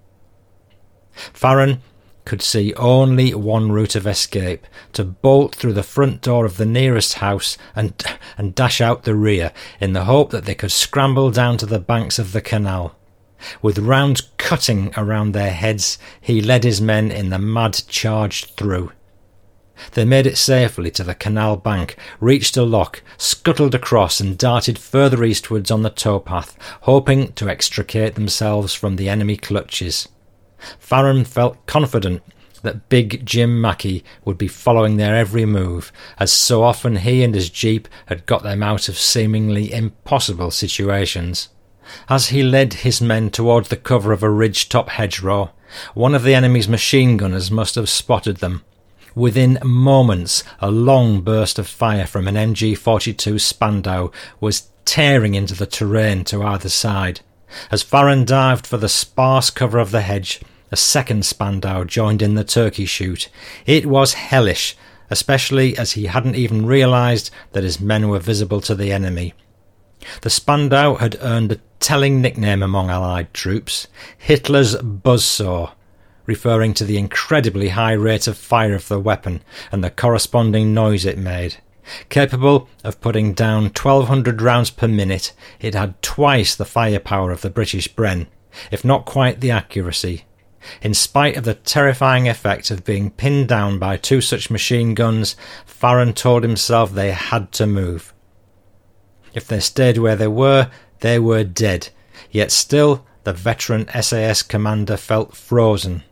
Farran could see only one route of escape, to bolt through the front door of the nearest house and, and dash out the rear, in the hope that they could scramble down to the banks of the canal. With rounds cutting around their heads, he led his men in the mad charge through. They made it safely to the canal bank, reached a lock, scuttled across and darted further eastwards on the towpath, hoping to extricate themselves from the enemy clutches. Farran felt confident that big Jim Mackie would be following their every move, as so often he and his jeep had got them out of seemingly impossible situations. As he led his men towards the cover of a ridge-top hedgerow, one of the enemy's machine gunners must have spotted them. Within moments, a long burst of fire from an M G forty-two Spandau was tearing into the terrain to either side. As Farran dived for the sparse cover of the hedge, a second Spandau joined in the turkey shoot. It was hellish, especially as he hadn't even realised that his men were visible to the enemy. The Spandau had earned a telling nickname among Allied troops, Hitler's buzzsaw, referring to the incredibly high rate of fire of the weapon and the corresponding noise it made. Capable of putting down twelve hundred rounds per minute, it had twice the firepower of the British Bren, if not quite the accuracy. In spite of the terrifying effect of being pinned down by two such machine guns, Farron told himself they had to move. If they stayed where they were, they were dead, yet still the veteran S A S commander felt frozen.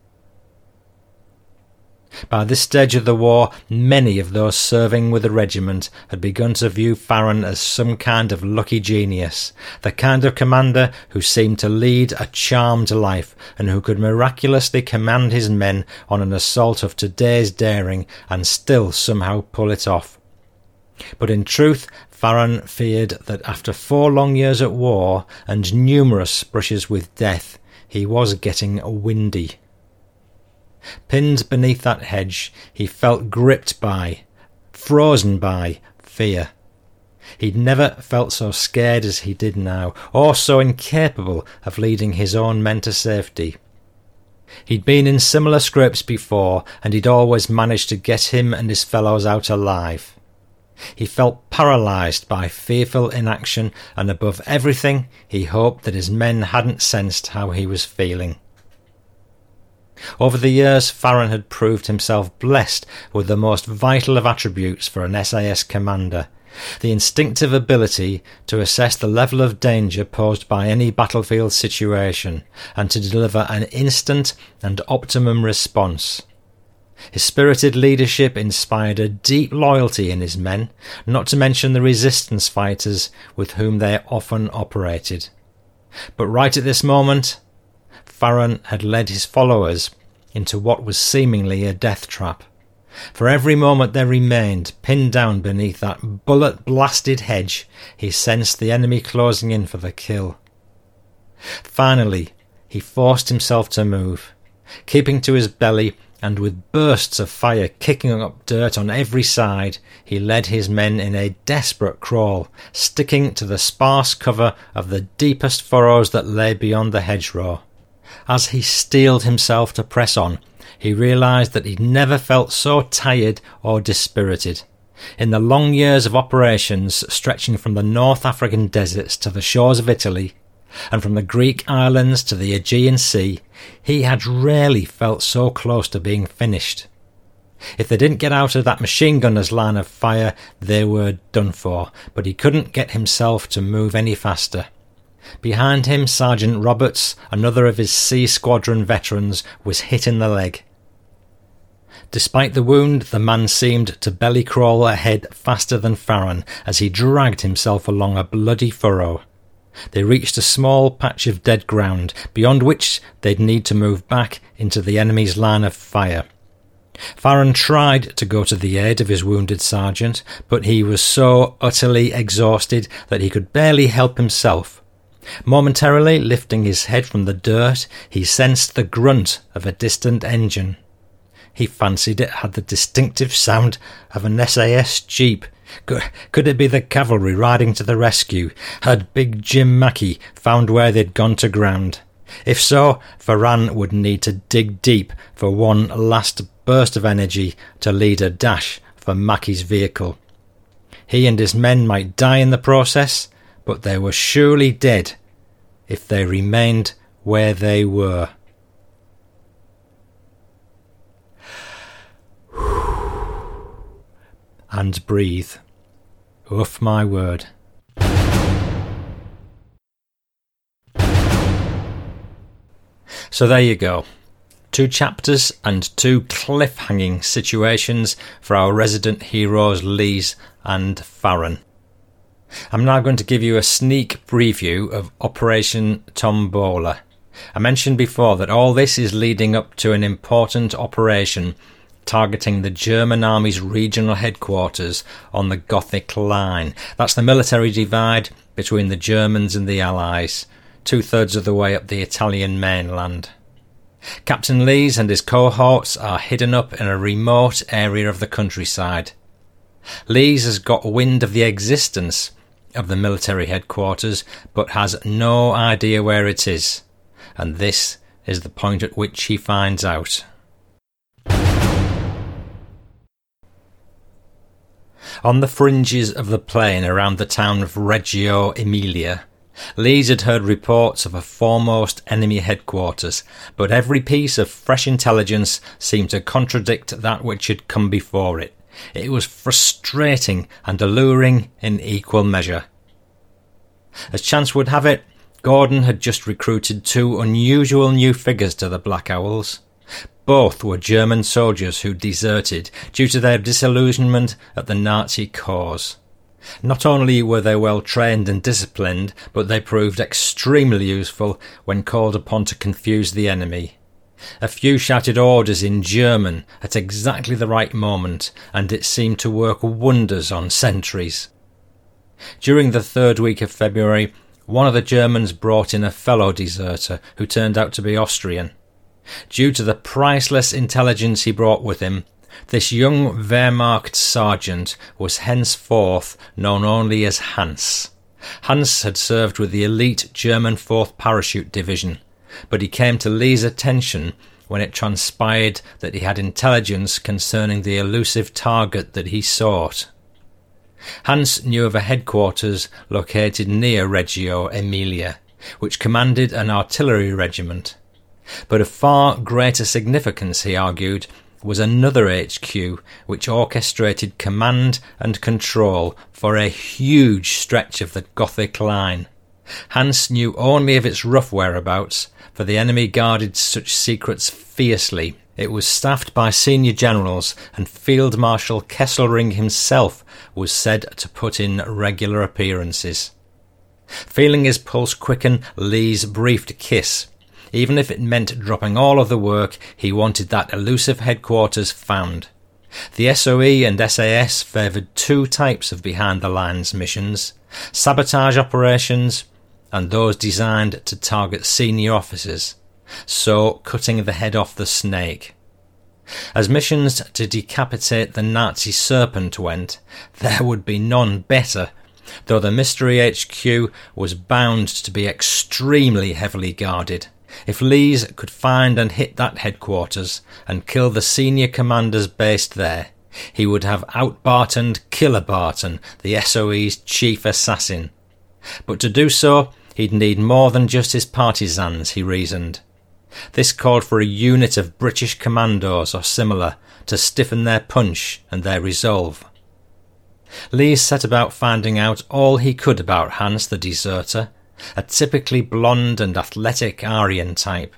By this stage of the war, many of those serving with the regiment had begun to view Farron as some kind of lucky genius, the kind of commander who seemed to lead a charmed life and who could miraculously command his men on an assault of today's daring and still somehow pull it off. But in truth, Farron feared that after four long years at war and numerous brushes with death, he was getting windy. Pinned beneath that hedge, he felt gripped by, frozen by, fear. He'd never felt so scared as he did now, or so incapable of leading his own men to safety. He'd been in similar scrapes before, and he'd always managed to get him and his fellows out alive. He felt paralysed by fearful inaction, and above everything he hoped that his men hadn't sensed how he was feeling. Over the years, Farron had proved himself blessed with the most vital of attributes for an S A S commander, the instinctive ability to assess the level of danger posed by any battlefield situation, and to deliver an instant and optimum response. His spirited leadership inspired a deep loyalty in his men, not to mention the resistance fighters with whom they often operated. But right at this moment, Farron had led his followers into what was seemingly a death trap. For every moment they remained pinned down beneath that bullet-blasted hedge, he sensed the enemy closing in for the kill. Finally, he forced himself to move, keeping to his belly, and with bursts of fire kicking up dirt on every side, he led his men in a desperate crawl, sticking to the sparse cover of the deepest furrows that lay beyond the hedgerow. As he steeled himself to press on, he realised that he'd never felt so tired or dispirited. In the long years of operations stretching from the North African deserts to the shores of Italy, and from the Greek islands to the Aegean Sea, he had rarely felt so close to being finished. If they didn't get out of that machine gunner's line of fire, they were done for, but he couldn't get himself to move any faster. Behind him, Sergeant Roberts, another of his Sea Squadron veterans, was hit in the leg. Despite the wound, the man seemed to belly crawl ahead faster than Farron as he dragged himself along a bloody furrow. They reached a small patch of dead ground, beyond which they'd need to move back into the enemy's line of fire. Farron tried to go to the aid of his wounded sergeant, but he was so utterly exhausted that he could barely help himself. Momentarily lifting his head from the dirt, he sensed the grunt of a distant engine. He fancied it had the distinctive sound of an S A S jeep. Could, could it be the cavalry riding to the rescue? Had Big Jim Mackey found where they'd gone to ground? If so, Farron would need to dig deep for one last burst of energy to lead a dash for Mackey's vehicle. He and his men might die in the process, but they were surely dead if they remained where they were. And breathe. Oof, my word. So there you go. Two chapters and two cliffhanging situations for our resident heroes Lees and Farron. I'm now going to give you a sneak preview of Operation Tombola. I mentioned before that all this is leading up to an important operation targeting the German Army's regional headquarters on the Gothic Line. That's the military divide between the Germans and the Allies, two-thirds of the way up the Italian mainland. Captain Lees and his cohorts are hidden up in a remote area of the countryside. Lees has got wind of the existence of the military headquarters, but has no idea where it is, and this is the point at which he finds out. On the fringes of the plain around the town of Reggio Emilia, Lees had heard reports of a foremost enemy headquarters, but every piece of fresh intelligence seemed to contradict that which had come before it. It was frustrating and alluring in equal measure. As chance would have it, Gordon had just recruited two unusual new figures to the Black Owls. Both were German soldiers who deserted due to their disillusionment at the Nazi cause. Not only were they well trained and disciplined, but they proved extremely useful when called upon to confuse the enemy. A few shouted orders in German at exactly the right moment, and it seemed to work wonders on sentries. During the third week of February, one of the Germans brought in a fellow deserter who turned out to be Austrian. Due to the priceless intelligence he brought with him, this young Wehrmacht sergeant was henceforth known only as Hans. Hans had served with the elite German fourth Parachute Division, but he came to Lee's attention when it transpired that he had intelligence concerning the elusive target that he sought. Hans knew of a headquarters located near Reggio Emilia, which commanded an artillery regiment. But of far greater significance, he argued, was another H Q which orchestrated command and control for a huge stretch of the Gothic line. Hans knew only of its rough whereabouts, for the enemy guarded such secrets fiercely. It was staffed by senior generals, and Field Marshal Kesselring himself was said to put in regular appearances. Feeling his pulse quicken, Lees breathed a kiss. Even if it meant dropping all of the work, he wanted that elusive headquarters found. The S O E and S A S favoured two types of behind-the-lines missions: sabotage operations and those designed to target senior officers, so cutting the head off the snake. As missions to decapitate the Nazi serpent went, there would be none better, though the Mystery H Q was bound to be extremely heavily guarded. If Lees could find and hit that headquarters and kill the senior commanders based there, he would have out-Bartoned Killer Barton, the S O E's chief assassin. But to do so, he'd need more than just his partisans, he reasoned. This called for a unit of British commandos or similar to stiffen their punch and their resolve. Lees set about finding out all he could about Hans the deserter, a typically blonde and athletic Aryan type.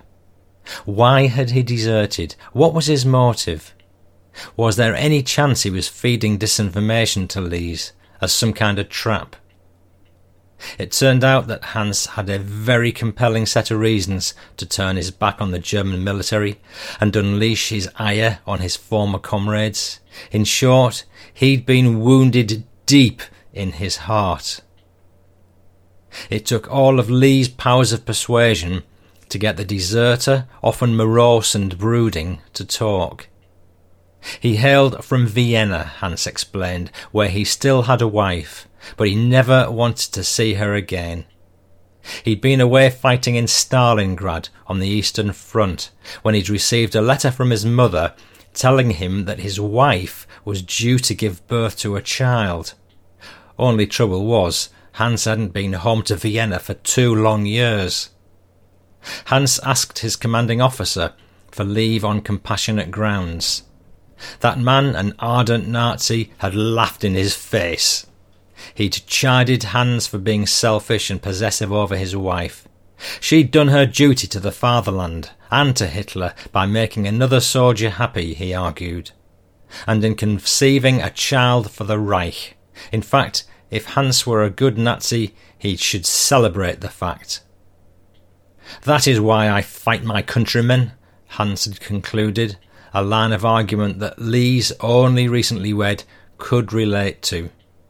Why had he deserted? What was his motive? Was there any chance he was feeding disinformation to Lees as some kind of trap? It turned out that Hans had a very compelling set of reasons to turn his back on the German military and unleash his ire on his former comrades. In short, he'd been wounded deep in his heart. It took all of Lee's powers of persuasion to get the deserter, often morose and brooding, to talk. He hailed from Vienna, Hans explained, where he still had a wife, but he never wanted to see her again. He'd been away fighting in Stalingrad on the Eastern Front when he'd received a letter from his mother telling him that his wife was due to give birth to a child. Only trouble was, Hans hadn't been home to Vienna for two long years. Hans asked his commanding officer for leave on compassionate grounds. That man, an ardent Nazi, had laughed in his face. He'd chided Hans for being selfish and possessive over his wife. She'd done her duty to the fatherland and to Hitler by making another soldier happy, he argued, and in conceiving a child for the Reich. In fact, if Hans were a good Nazi, he should celebrate the fact. That is why I fight my countrymen, Hans had concluded, a line of argument that Lees, only recently wed, could relate to.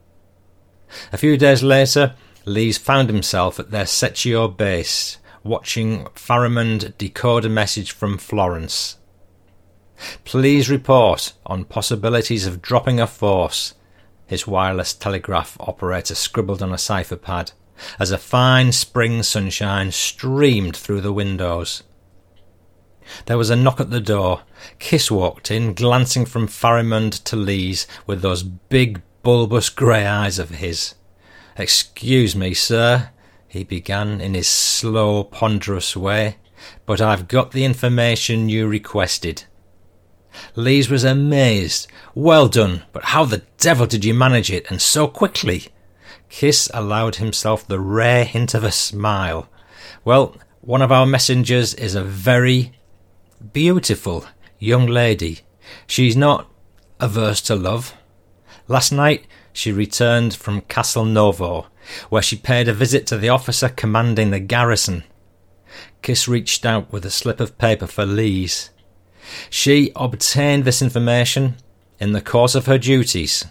A few days later, Lees found himself at their Secchio base, watching Pharamond decode a message from Florence. Please report on possibilities of dropping a force, his wireless telegraph operator scribbled on a cipher pad, as a fine spring sunshine streamed through the windows. There was a knock at the door. Kiss walked in, glancing from Pharamond to Lees with those big, bulbous grey eyes of his. "Excuse me, sir," he began in his slow, ponderous way, "but I've got the information you requested." Lees was amazed. "Well done, but how the devil did you manage it, and so quickly?" Kiss allowed himself the rare hint of a smile. "Well, one of our messengers is a very beautiful young lady. She's not averse to love. Last night she returned from Castle Novo, where she paid a visit to the officer commanding the garrison." Kiss reached out with a slip of paper for Lees. "She obtained this information in the course of her duties."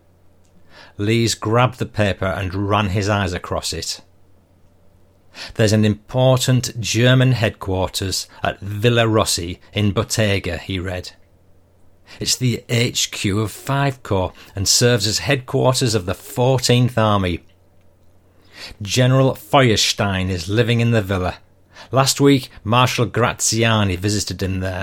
Lees grabbed the paper and ran his eyes across it. "There's an important German headquarters at Villa Rossi in Bottega," he read. "It's the H Q of Five Corps and serves as headquarters of the fourteenth Army. General Feuerstein is living in the villa. Last week Marshal Graziani visited him there."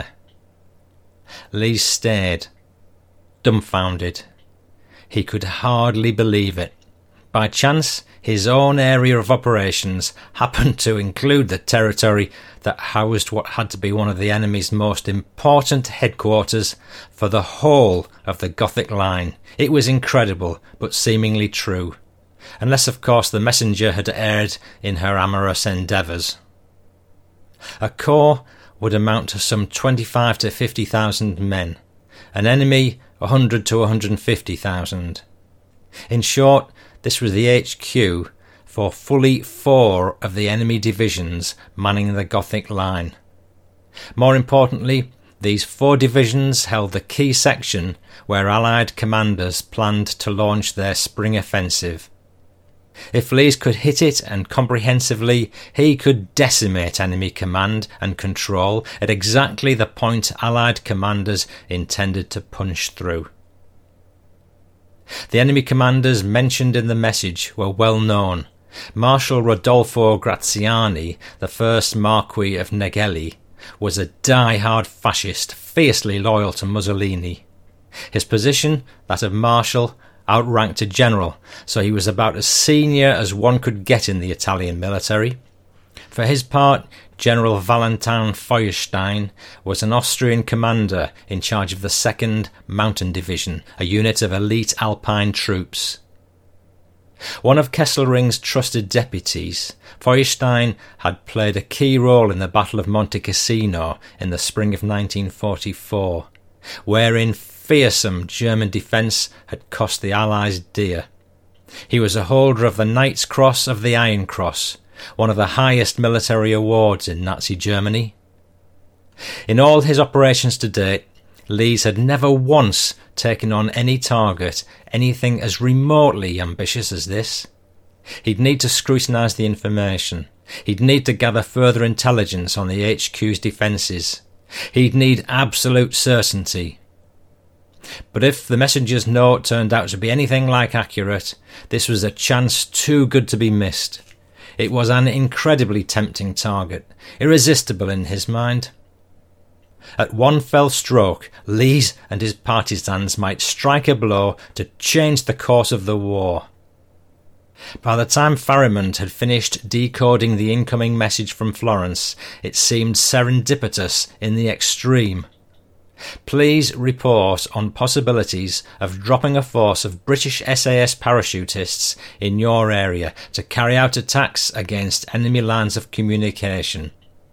Lees stared, dumbfounded. He could hardly believe it. By chance, his own area of operations happened to include the territory that housed what had to be one of the enemy's most important headquarters for the whole of the Gothic line. It was incredible, but seemingly true. Unless, of course, the messenger had erred in her amorous endeavours. A corps would amount to some twenty-five to fifty thousand men, an enemy a hundred to a hundred and fifty thousand. In short, this was the H Q for fully four of the enemy divisions manning the Gothic line. More importantly, these four divisions held the key section where Allied commanders planned to launch their spring offensive. If Lees could hit it and comprehensively, he could decimate enemy command and control at exactly the point Allied commanders intended to punch through. The enemy commanders mentioned in the message were well known. Marshal Rodolfo Graziani, the first Marquis of Neghelli, was a die-hard fascist, fiercely loyal to Mussolini. His position, that of Marshal, outranked a general, so he was about as senior as one could get in the Italian military. For his part, General Valentin Feuerstein was an Austrian commander in charge of the second Mountain Division, a unit of elite Alpine troops. One of Kesselring's trusted deputies, Feuerstein had played a key role in the Battle of Monte Cassino in the spring of nineteen forty-four, wherein fearsome German defence had cost the Allies dear. He was a holder of the Knight's Cross of the Iron Cross, one of the highest military awards in Nazi Germany. In all his operations to date, Lees had never once taken on any target anything as remotely ambitious as this. He'd need to scrutinise the information. He'd need to gather further intelligence on the H Q's defences. He'd need absolute certainty. But if the messenger's note turned out to be anything like accurate, this was a chance too good to be missed. It was an incredibly tempting target, irresistible in his mind. At one fell stroke, Lees and his partisans might strike a blow to change the course of the war. By the time Pharamond had finished decoding the incoming message from Florence, it seemed serendipitous in the extreme. "Please report on possibilities of dropping a force of British S A S parachutists in your area to carry out attacks against enemy lines of communication."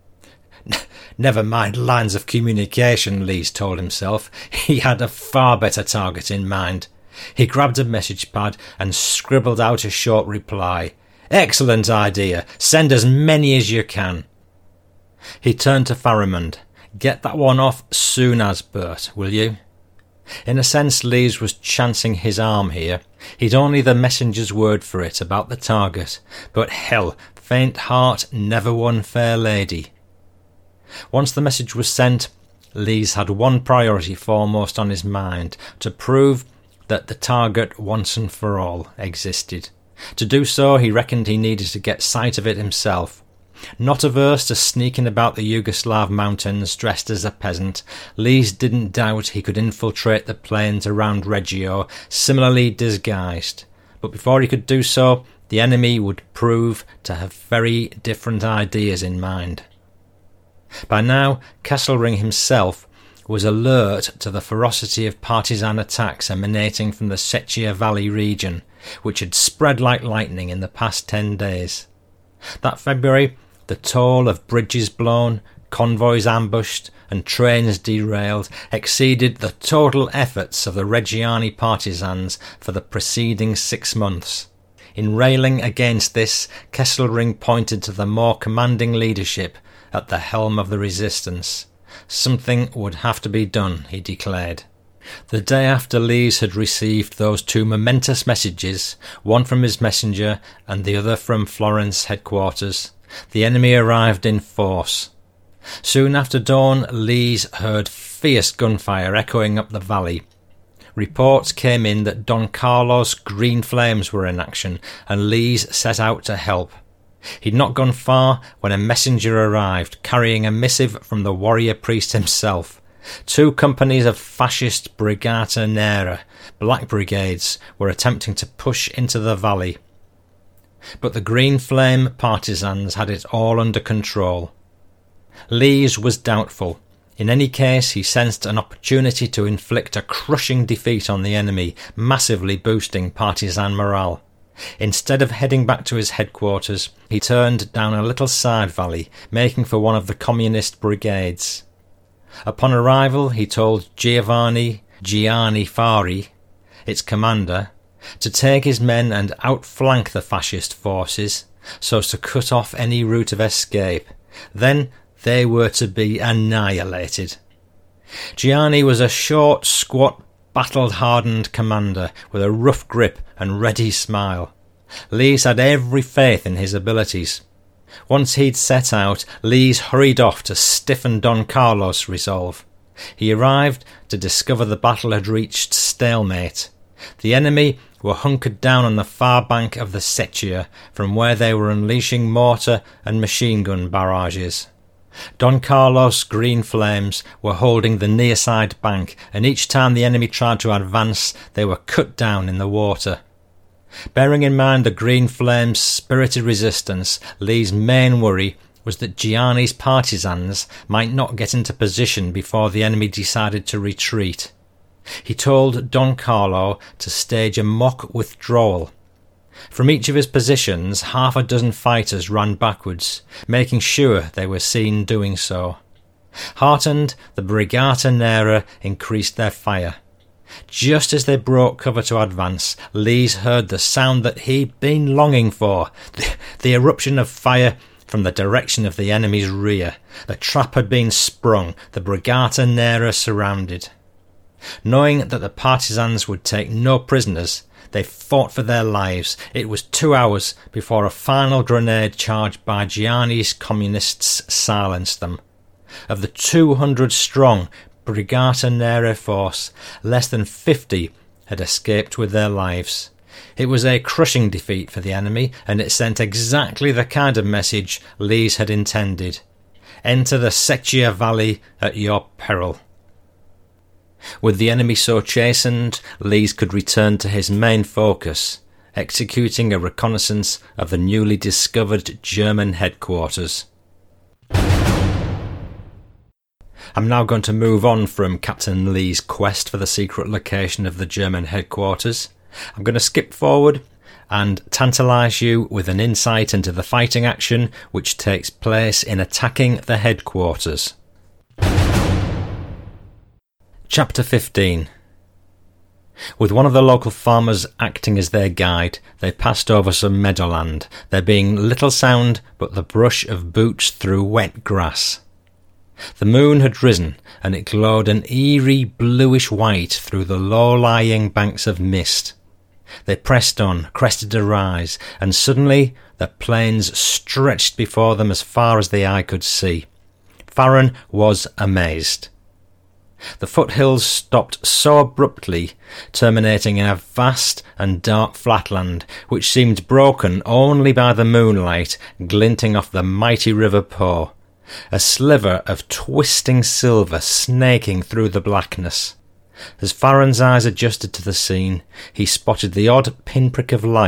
Never mind lines of communication, Lees told himself. He had a far better target in mind. He grabbed a message pad and scribbled out a short reply. "Excellent idea. Send as many as you can." He turned to Pharamond. "Get that one off soon as, Bert, will you?" In a sense, Lees was chancing his arm here. He'd only the messenger's word for it about the target. But hell, faint heart never won fair lady. Once the message was sent, Lees had one priority foremost on his mind: to prove that the target once and for all existed. To do so, he reckoned he needed to get sight of it himself. Not averse to sneaking about the Yugoslav mountains dressed as a peasant, Lees didn't doubt he could infiltrate the plains around Reggio, similarly disguised. But before he could do so, the enemy would prove to have very different ideas in mind. By now, Kesselring himself was alert to the ferocity of partisan attacks emanating from the Sechia Valley region, which had spread like lightning in the past ten days. That February, the toll of bridges blown, convoys ambushed, and trains derailed exceeded the total efforts of the Reggiani partisans for the preceding six months. In railing against this, Kesselring pointed to the more commanding leadership at the helm of the resistance. Something would have to be done, he declared. The day after Lees had received those two momentous messages, one from his messenger and the other from Florence headquarters, the enemy arrived in force. Soon after dawn, Lees heard fierce gunfire echoing up the valley. Reports came in that Don Carlos' Green Flames were in action, and Lees set out to help. He'd not gone far when a messenger arrived, carrying a missive from the warrior priest himself. Two companies of fascist Brigata Nera, black brigades, were attempting to push into the valley. But the Green Flame partisans had it all under control. Lees was doubtful. In any case, he sensed an opportunity to inflict a crushing defeat on the enemy, massively boosting partisan morale. Instead of heading back to his headquarters, he turned down a little side valley, making for one of the communist brigades. Upon arrival, he told Giovanni Gianni Fari, its commander, to take his men and outflank the fascist forces, so as to cut off any route of escape. Then they were to be annihilated. Gianni was a short, squat, battle-hardened commander with a rough grip and ready smile. Lees had every faith in his abilities. Once he'd set out, Lees hurried off to stiffen Don Carlos' resolve. He arrived to discover the battle had reached stalemate. The enemy were hunkered down on the far bank of the Sechia, from where they were unleashing mortar and machine gun barrages. Don Carlos' Green Flames were holding the near side bank, and each time the enemy tried to advance, they were cut down in the water. Bearing in mind the Green Flames' spirited resistance, Lee's main worry was that Gianni's partisans might not get into position before the enemy decided to retreat. He told Don Carlo to stage a mock withdrawal. From each of his positions, half a dozen fighters ran backwards, making sure they were seen doing so. Heartened, the Brigata Nera increased their fire. Just as they broke cover to advance, Lees heard the sound that he'd been longing for, the, the eruption of fire from the direction of the enemy's rear. The trap had been sprung, the Brigata Nera surrounded. Knowing that the partisans would take no prisoners, they fought for their lives. It was two hours before a final grenade charge by Gianni's communists silenced them. Of the two hundred strong Brigata Nera force, less than fifty had escaped with their lives. It was a crushing defeat for the enemy, and it sent exactly the kind of message Lees had intended. Enter the Sechia Valley at your peril. With the enemy so chastened, Lees could return to his main focus, executing a reconnaissance of the newly discovered German headquarters. I'm now going to move on from Captain Lee's quest for the secret location of the German headquarters. I'm going to skip forward and tantalise you with an insight into the fighting action which takes place in attacking the headquarters. Chapter fifteen. With one of the local farmers acting as their guide, they passed over some meadowland, there being little sound but the brush of boots through wet grass. The moon had risen, and it glowed an eerie bluish white through the low-lying banks of mist. They pressed on, crested a rise, and suddenly the plains stretched before them as far as the eye could see. Farron was amazed. The foothills stopped so abruptly, terminating in a vast and dark flatland, which seemed broken only by the moonlight glinting off the mighty River Po, a sliver of twisting silver snaking through the blackness. As Farron's eyes adjusted to the scene, he spotted the odd pinprick of light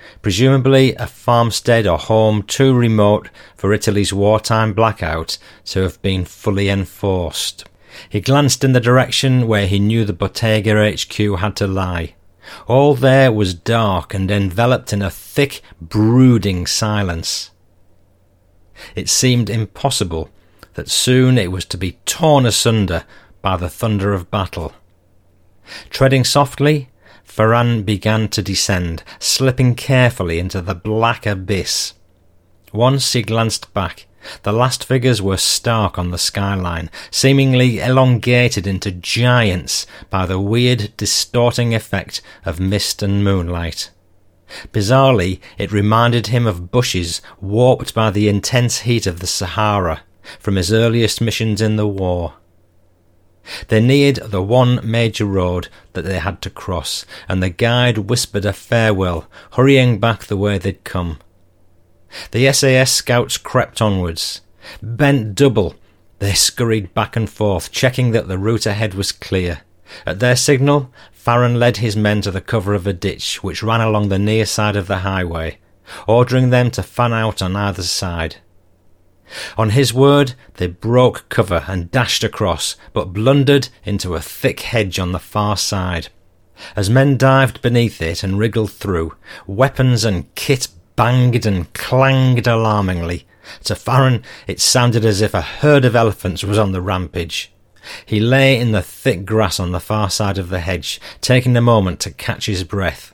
presumably a farmstead or home too remote for Italy's wartime blackout to have been fully enforced. He glanced in the direction where he knew the Bottega H Q had to lie. All there was dark and enveloped in a thick, brooding silence. It seemed impossible that soon it was to be torn asunder by the thunder of battle. Treading softly, Ferran began to descend, slipping carefully into the black abyss. Once he glanced back. The last figures were stark on the skyline, seemingly elongated into giants by the weird, distorting effect of mist and moonlight. Bizarrely, it reminded him of bushes warped by the intense heat of the Sahara from his earliest missions in the war. They neared the one major road that they had to cross, and the guide whispered a farewell, hurrying back the way they'd come. The S A S scouts crept onwards. Bent double, they scurried back and forth, checking that the route ahead was clear. At their signal, Farron led his men to the cover of a ditch which ran along the near side of the highway, ordering them to fan out on either side. On his word, they broke cover and dashed across, but blundered into a thick hedge on the far side. As men dived beneath it and wriggled through, weapons and kit banged and clanged alarmingly. To Farron, it sounded as if a herd of elephants was on the rampage. He lay in the thick grass on the far side of the hedge, taking a moment to catch his breath.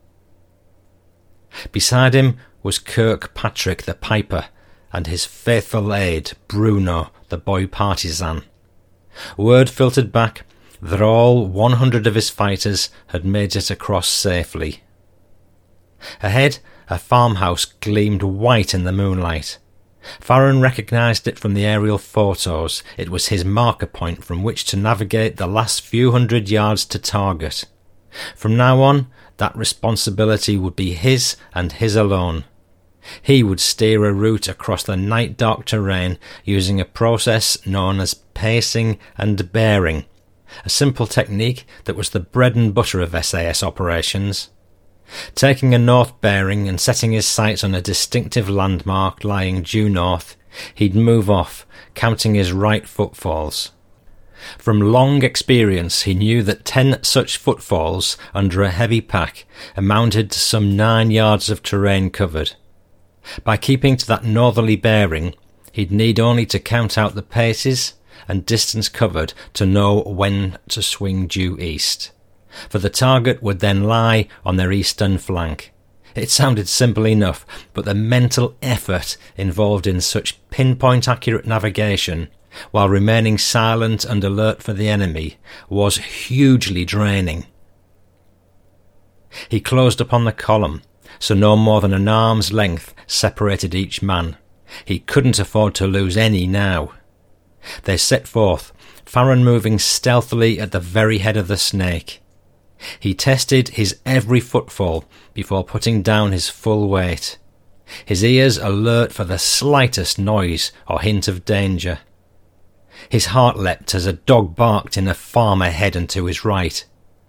Beside him was Kirkpatrick the piper, and his faithful aide, Bruno, the boy partisan. Word filtered back that all one hundred of his fighters had made it across safely. Ahead, a farmhouse gleamed white in the moonlight. Farron recognised it from the aerial photos. It was his marker point from which to navigate the last few hundred yards to target. From now on, that responsibility would be his and his alone. He would steer a route across the night-dark terrain using a process known as pacing and bearing, a simple technique that was the bread and butter of S A S operations. Taking a north bearing and setting his sights on a distinctive landmark lying due north, he'd move off, counting his right footfalls. From long experience he knew that ten such footfalls under a heavy pack amounted to some nine yards of terrain covered. By keeping to that northerly bearing, he'd need only to count out the paces and distance covered to know when to swing due east, for the target would then lie on their eastern flank. It sounded simple enough, but the mental effort involved in such pinpoint accurate navigation, while remaining silent and alert for the enemy, was hugely draining. He closed upon the column, so no more than an arm's length separated each man. He couldn't afford to lose any now. They set forth, Farron moving stealthily at the very head of the snake. He tested his every footfall before putting down his full weight, his ears alert for the slightest noise or hint of danger. His heart leapt as a dog barked in a farm ahead and to his right.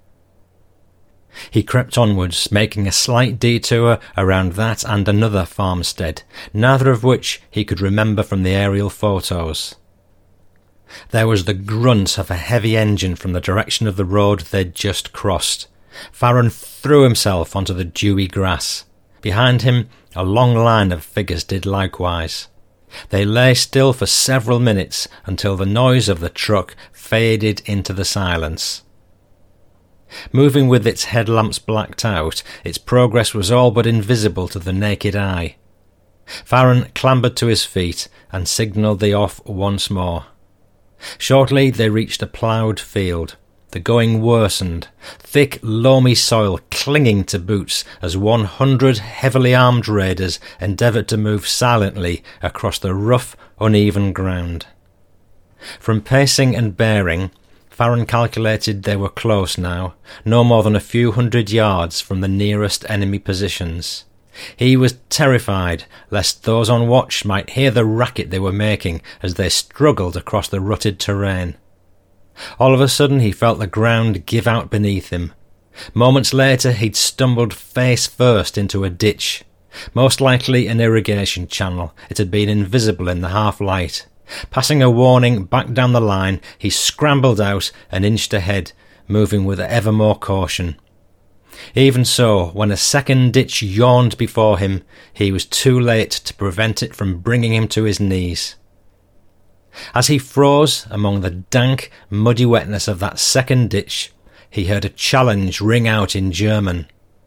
He crept onwards, making a slight detour around that and another farmstead, neither of which he could remember from the aerial photos. There was the grunt of a heavy engine from the direction of the road they'd just crossed. Farron threw himself onto the dewy grass. Behind him, a long line of figures did likewise. They lay still for several minutes until the noise of the truck faded into the silence. Moving with its headlamps blacked out, its progress was all but invisible to the naked eye. Farron clambered to his feet and signalled the off once more. Shortly they reached a ploughed field. The going worsened, thick, loamy soil clinging to boots as one hundred heavily armed raiders endeavoured to move silently across the rough, uneven ground. From pacing and bearing, Farron calculated they were close now, no more than a few hundred yards from the nearest enemy positions. He was terrified lest those on watch might hear the racket they were making as they struggled across the rutted terrain. All of a sudden he felt the ground give out beneath him. Moments later, he'd stumbled face first into a ditch. Most likely an irrigation channel. It had been invisible in the half-light. Passing a warning back down the line, he scrambled out and inched ahead, moving with ever more caution. Even so, when a second ditch yawned before him, he was too late to prevent it from bringing him to his knees. As he froze among the dank, muddy wetness of that second ditch, he heard a challenge ring out in German.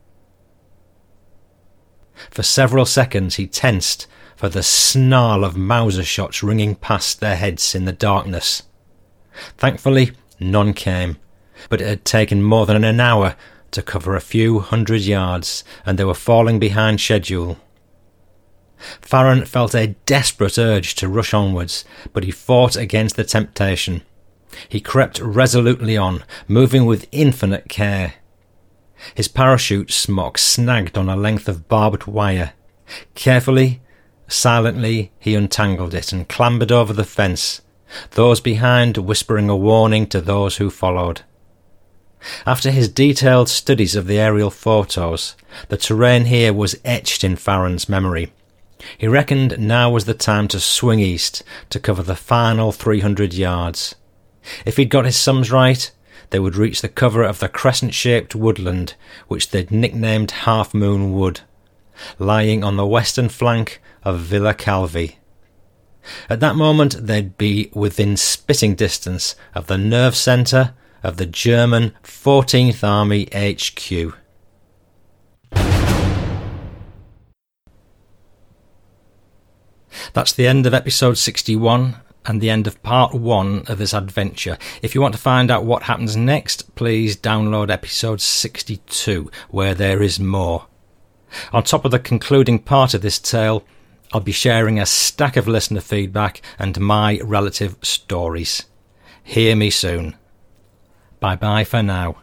For several seconds he tensed for the snarl of Mauser shots ringing past their heads in the darkness. Thankfully, none came, but it had taken more than an hour to cover a few hundred yards, and they were falling behind schedule. Farron felt a desperate urge to rush onwards, but he fought against the temptation. He crept resolutely on, moving with infinite care. His parachute smock snagged on a length of barbed wire. Carefully, silently, he untangled it and clambered over the fence, those behind whispering a warning to those who followed. After his detailed studies of the aerial photos, the terrain here was etched in Farron's memory. He reckoned now was the time to swing east to cover the final three hundred yards. If he'd got his sums right, they would reach the cover of the crescent-shaped woodland, which they'd nicknamed Half Moon Wood, lying on the western flank of Villa Calvi. At that moment they'd be within spitting distance of the nerve centre of the German fourteenth Army H Q. That's the end of episode sixty-one and the end of part one of this adventure. If you want to find out what happens next, please download episode sixty-two, where there is more. On top of the concluding part of this tale, I'll be sharing a stack of listener feedback and my relative stories. Hear me soon. Bye bye for now.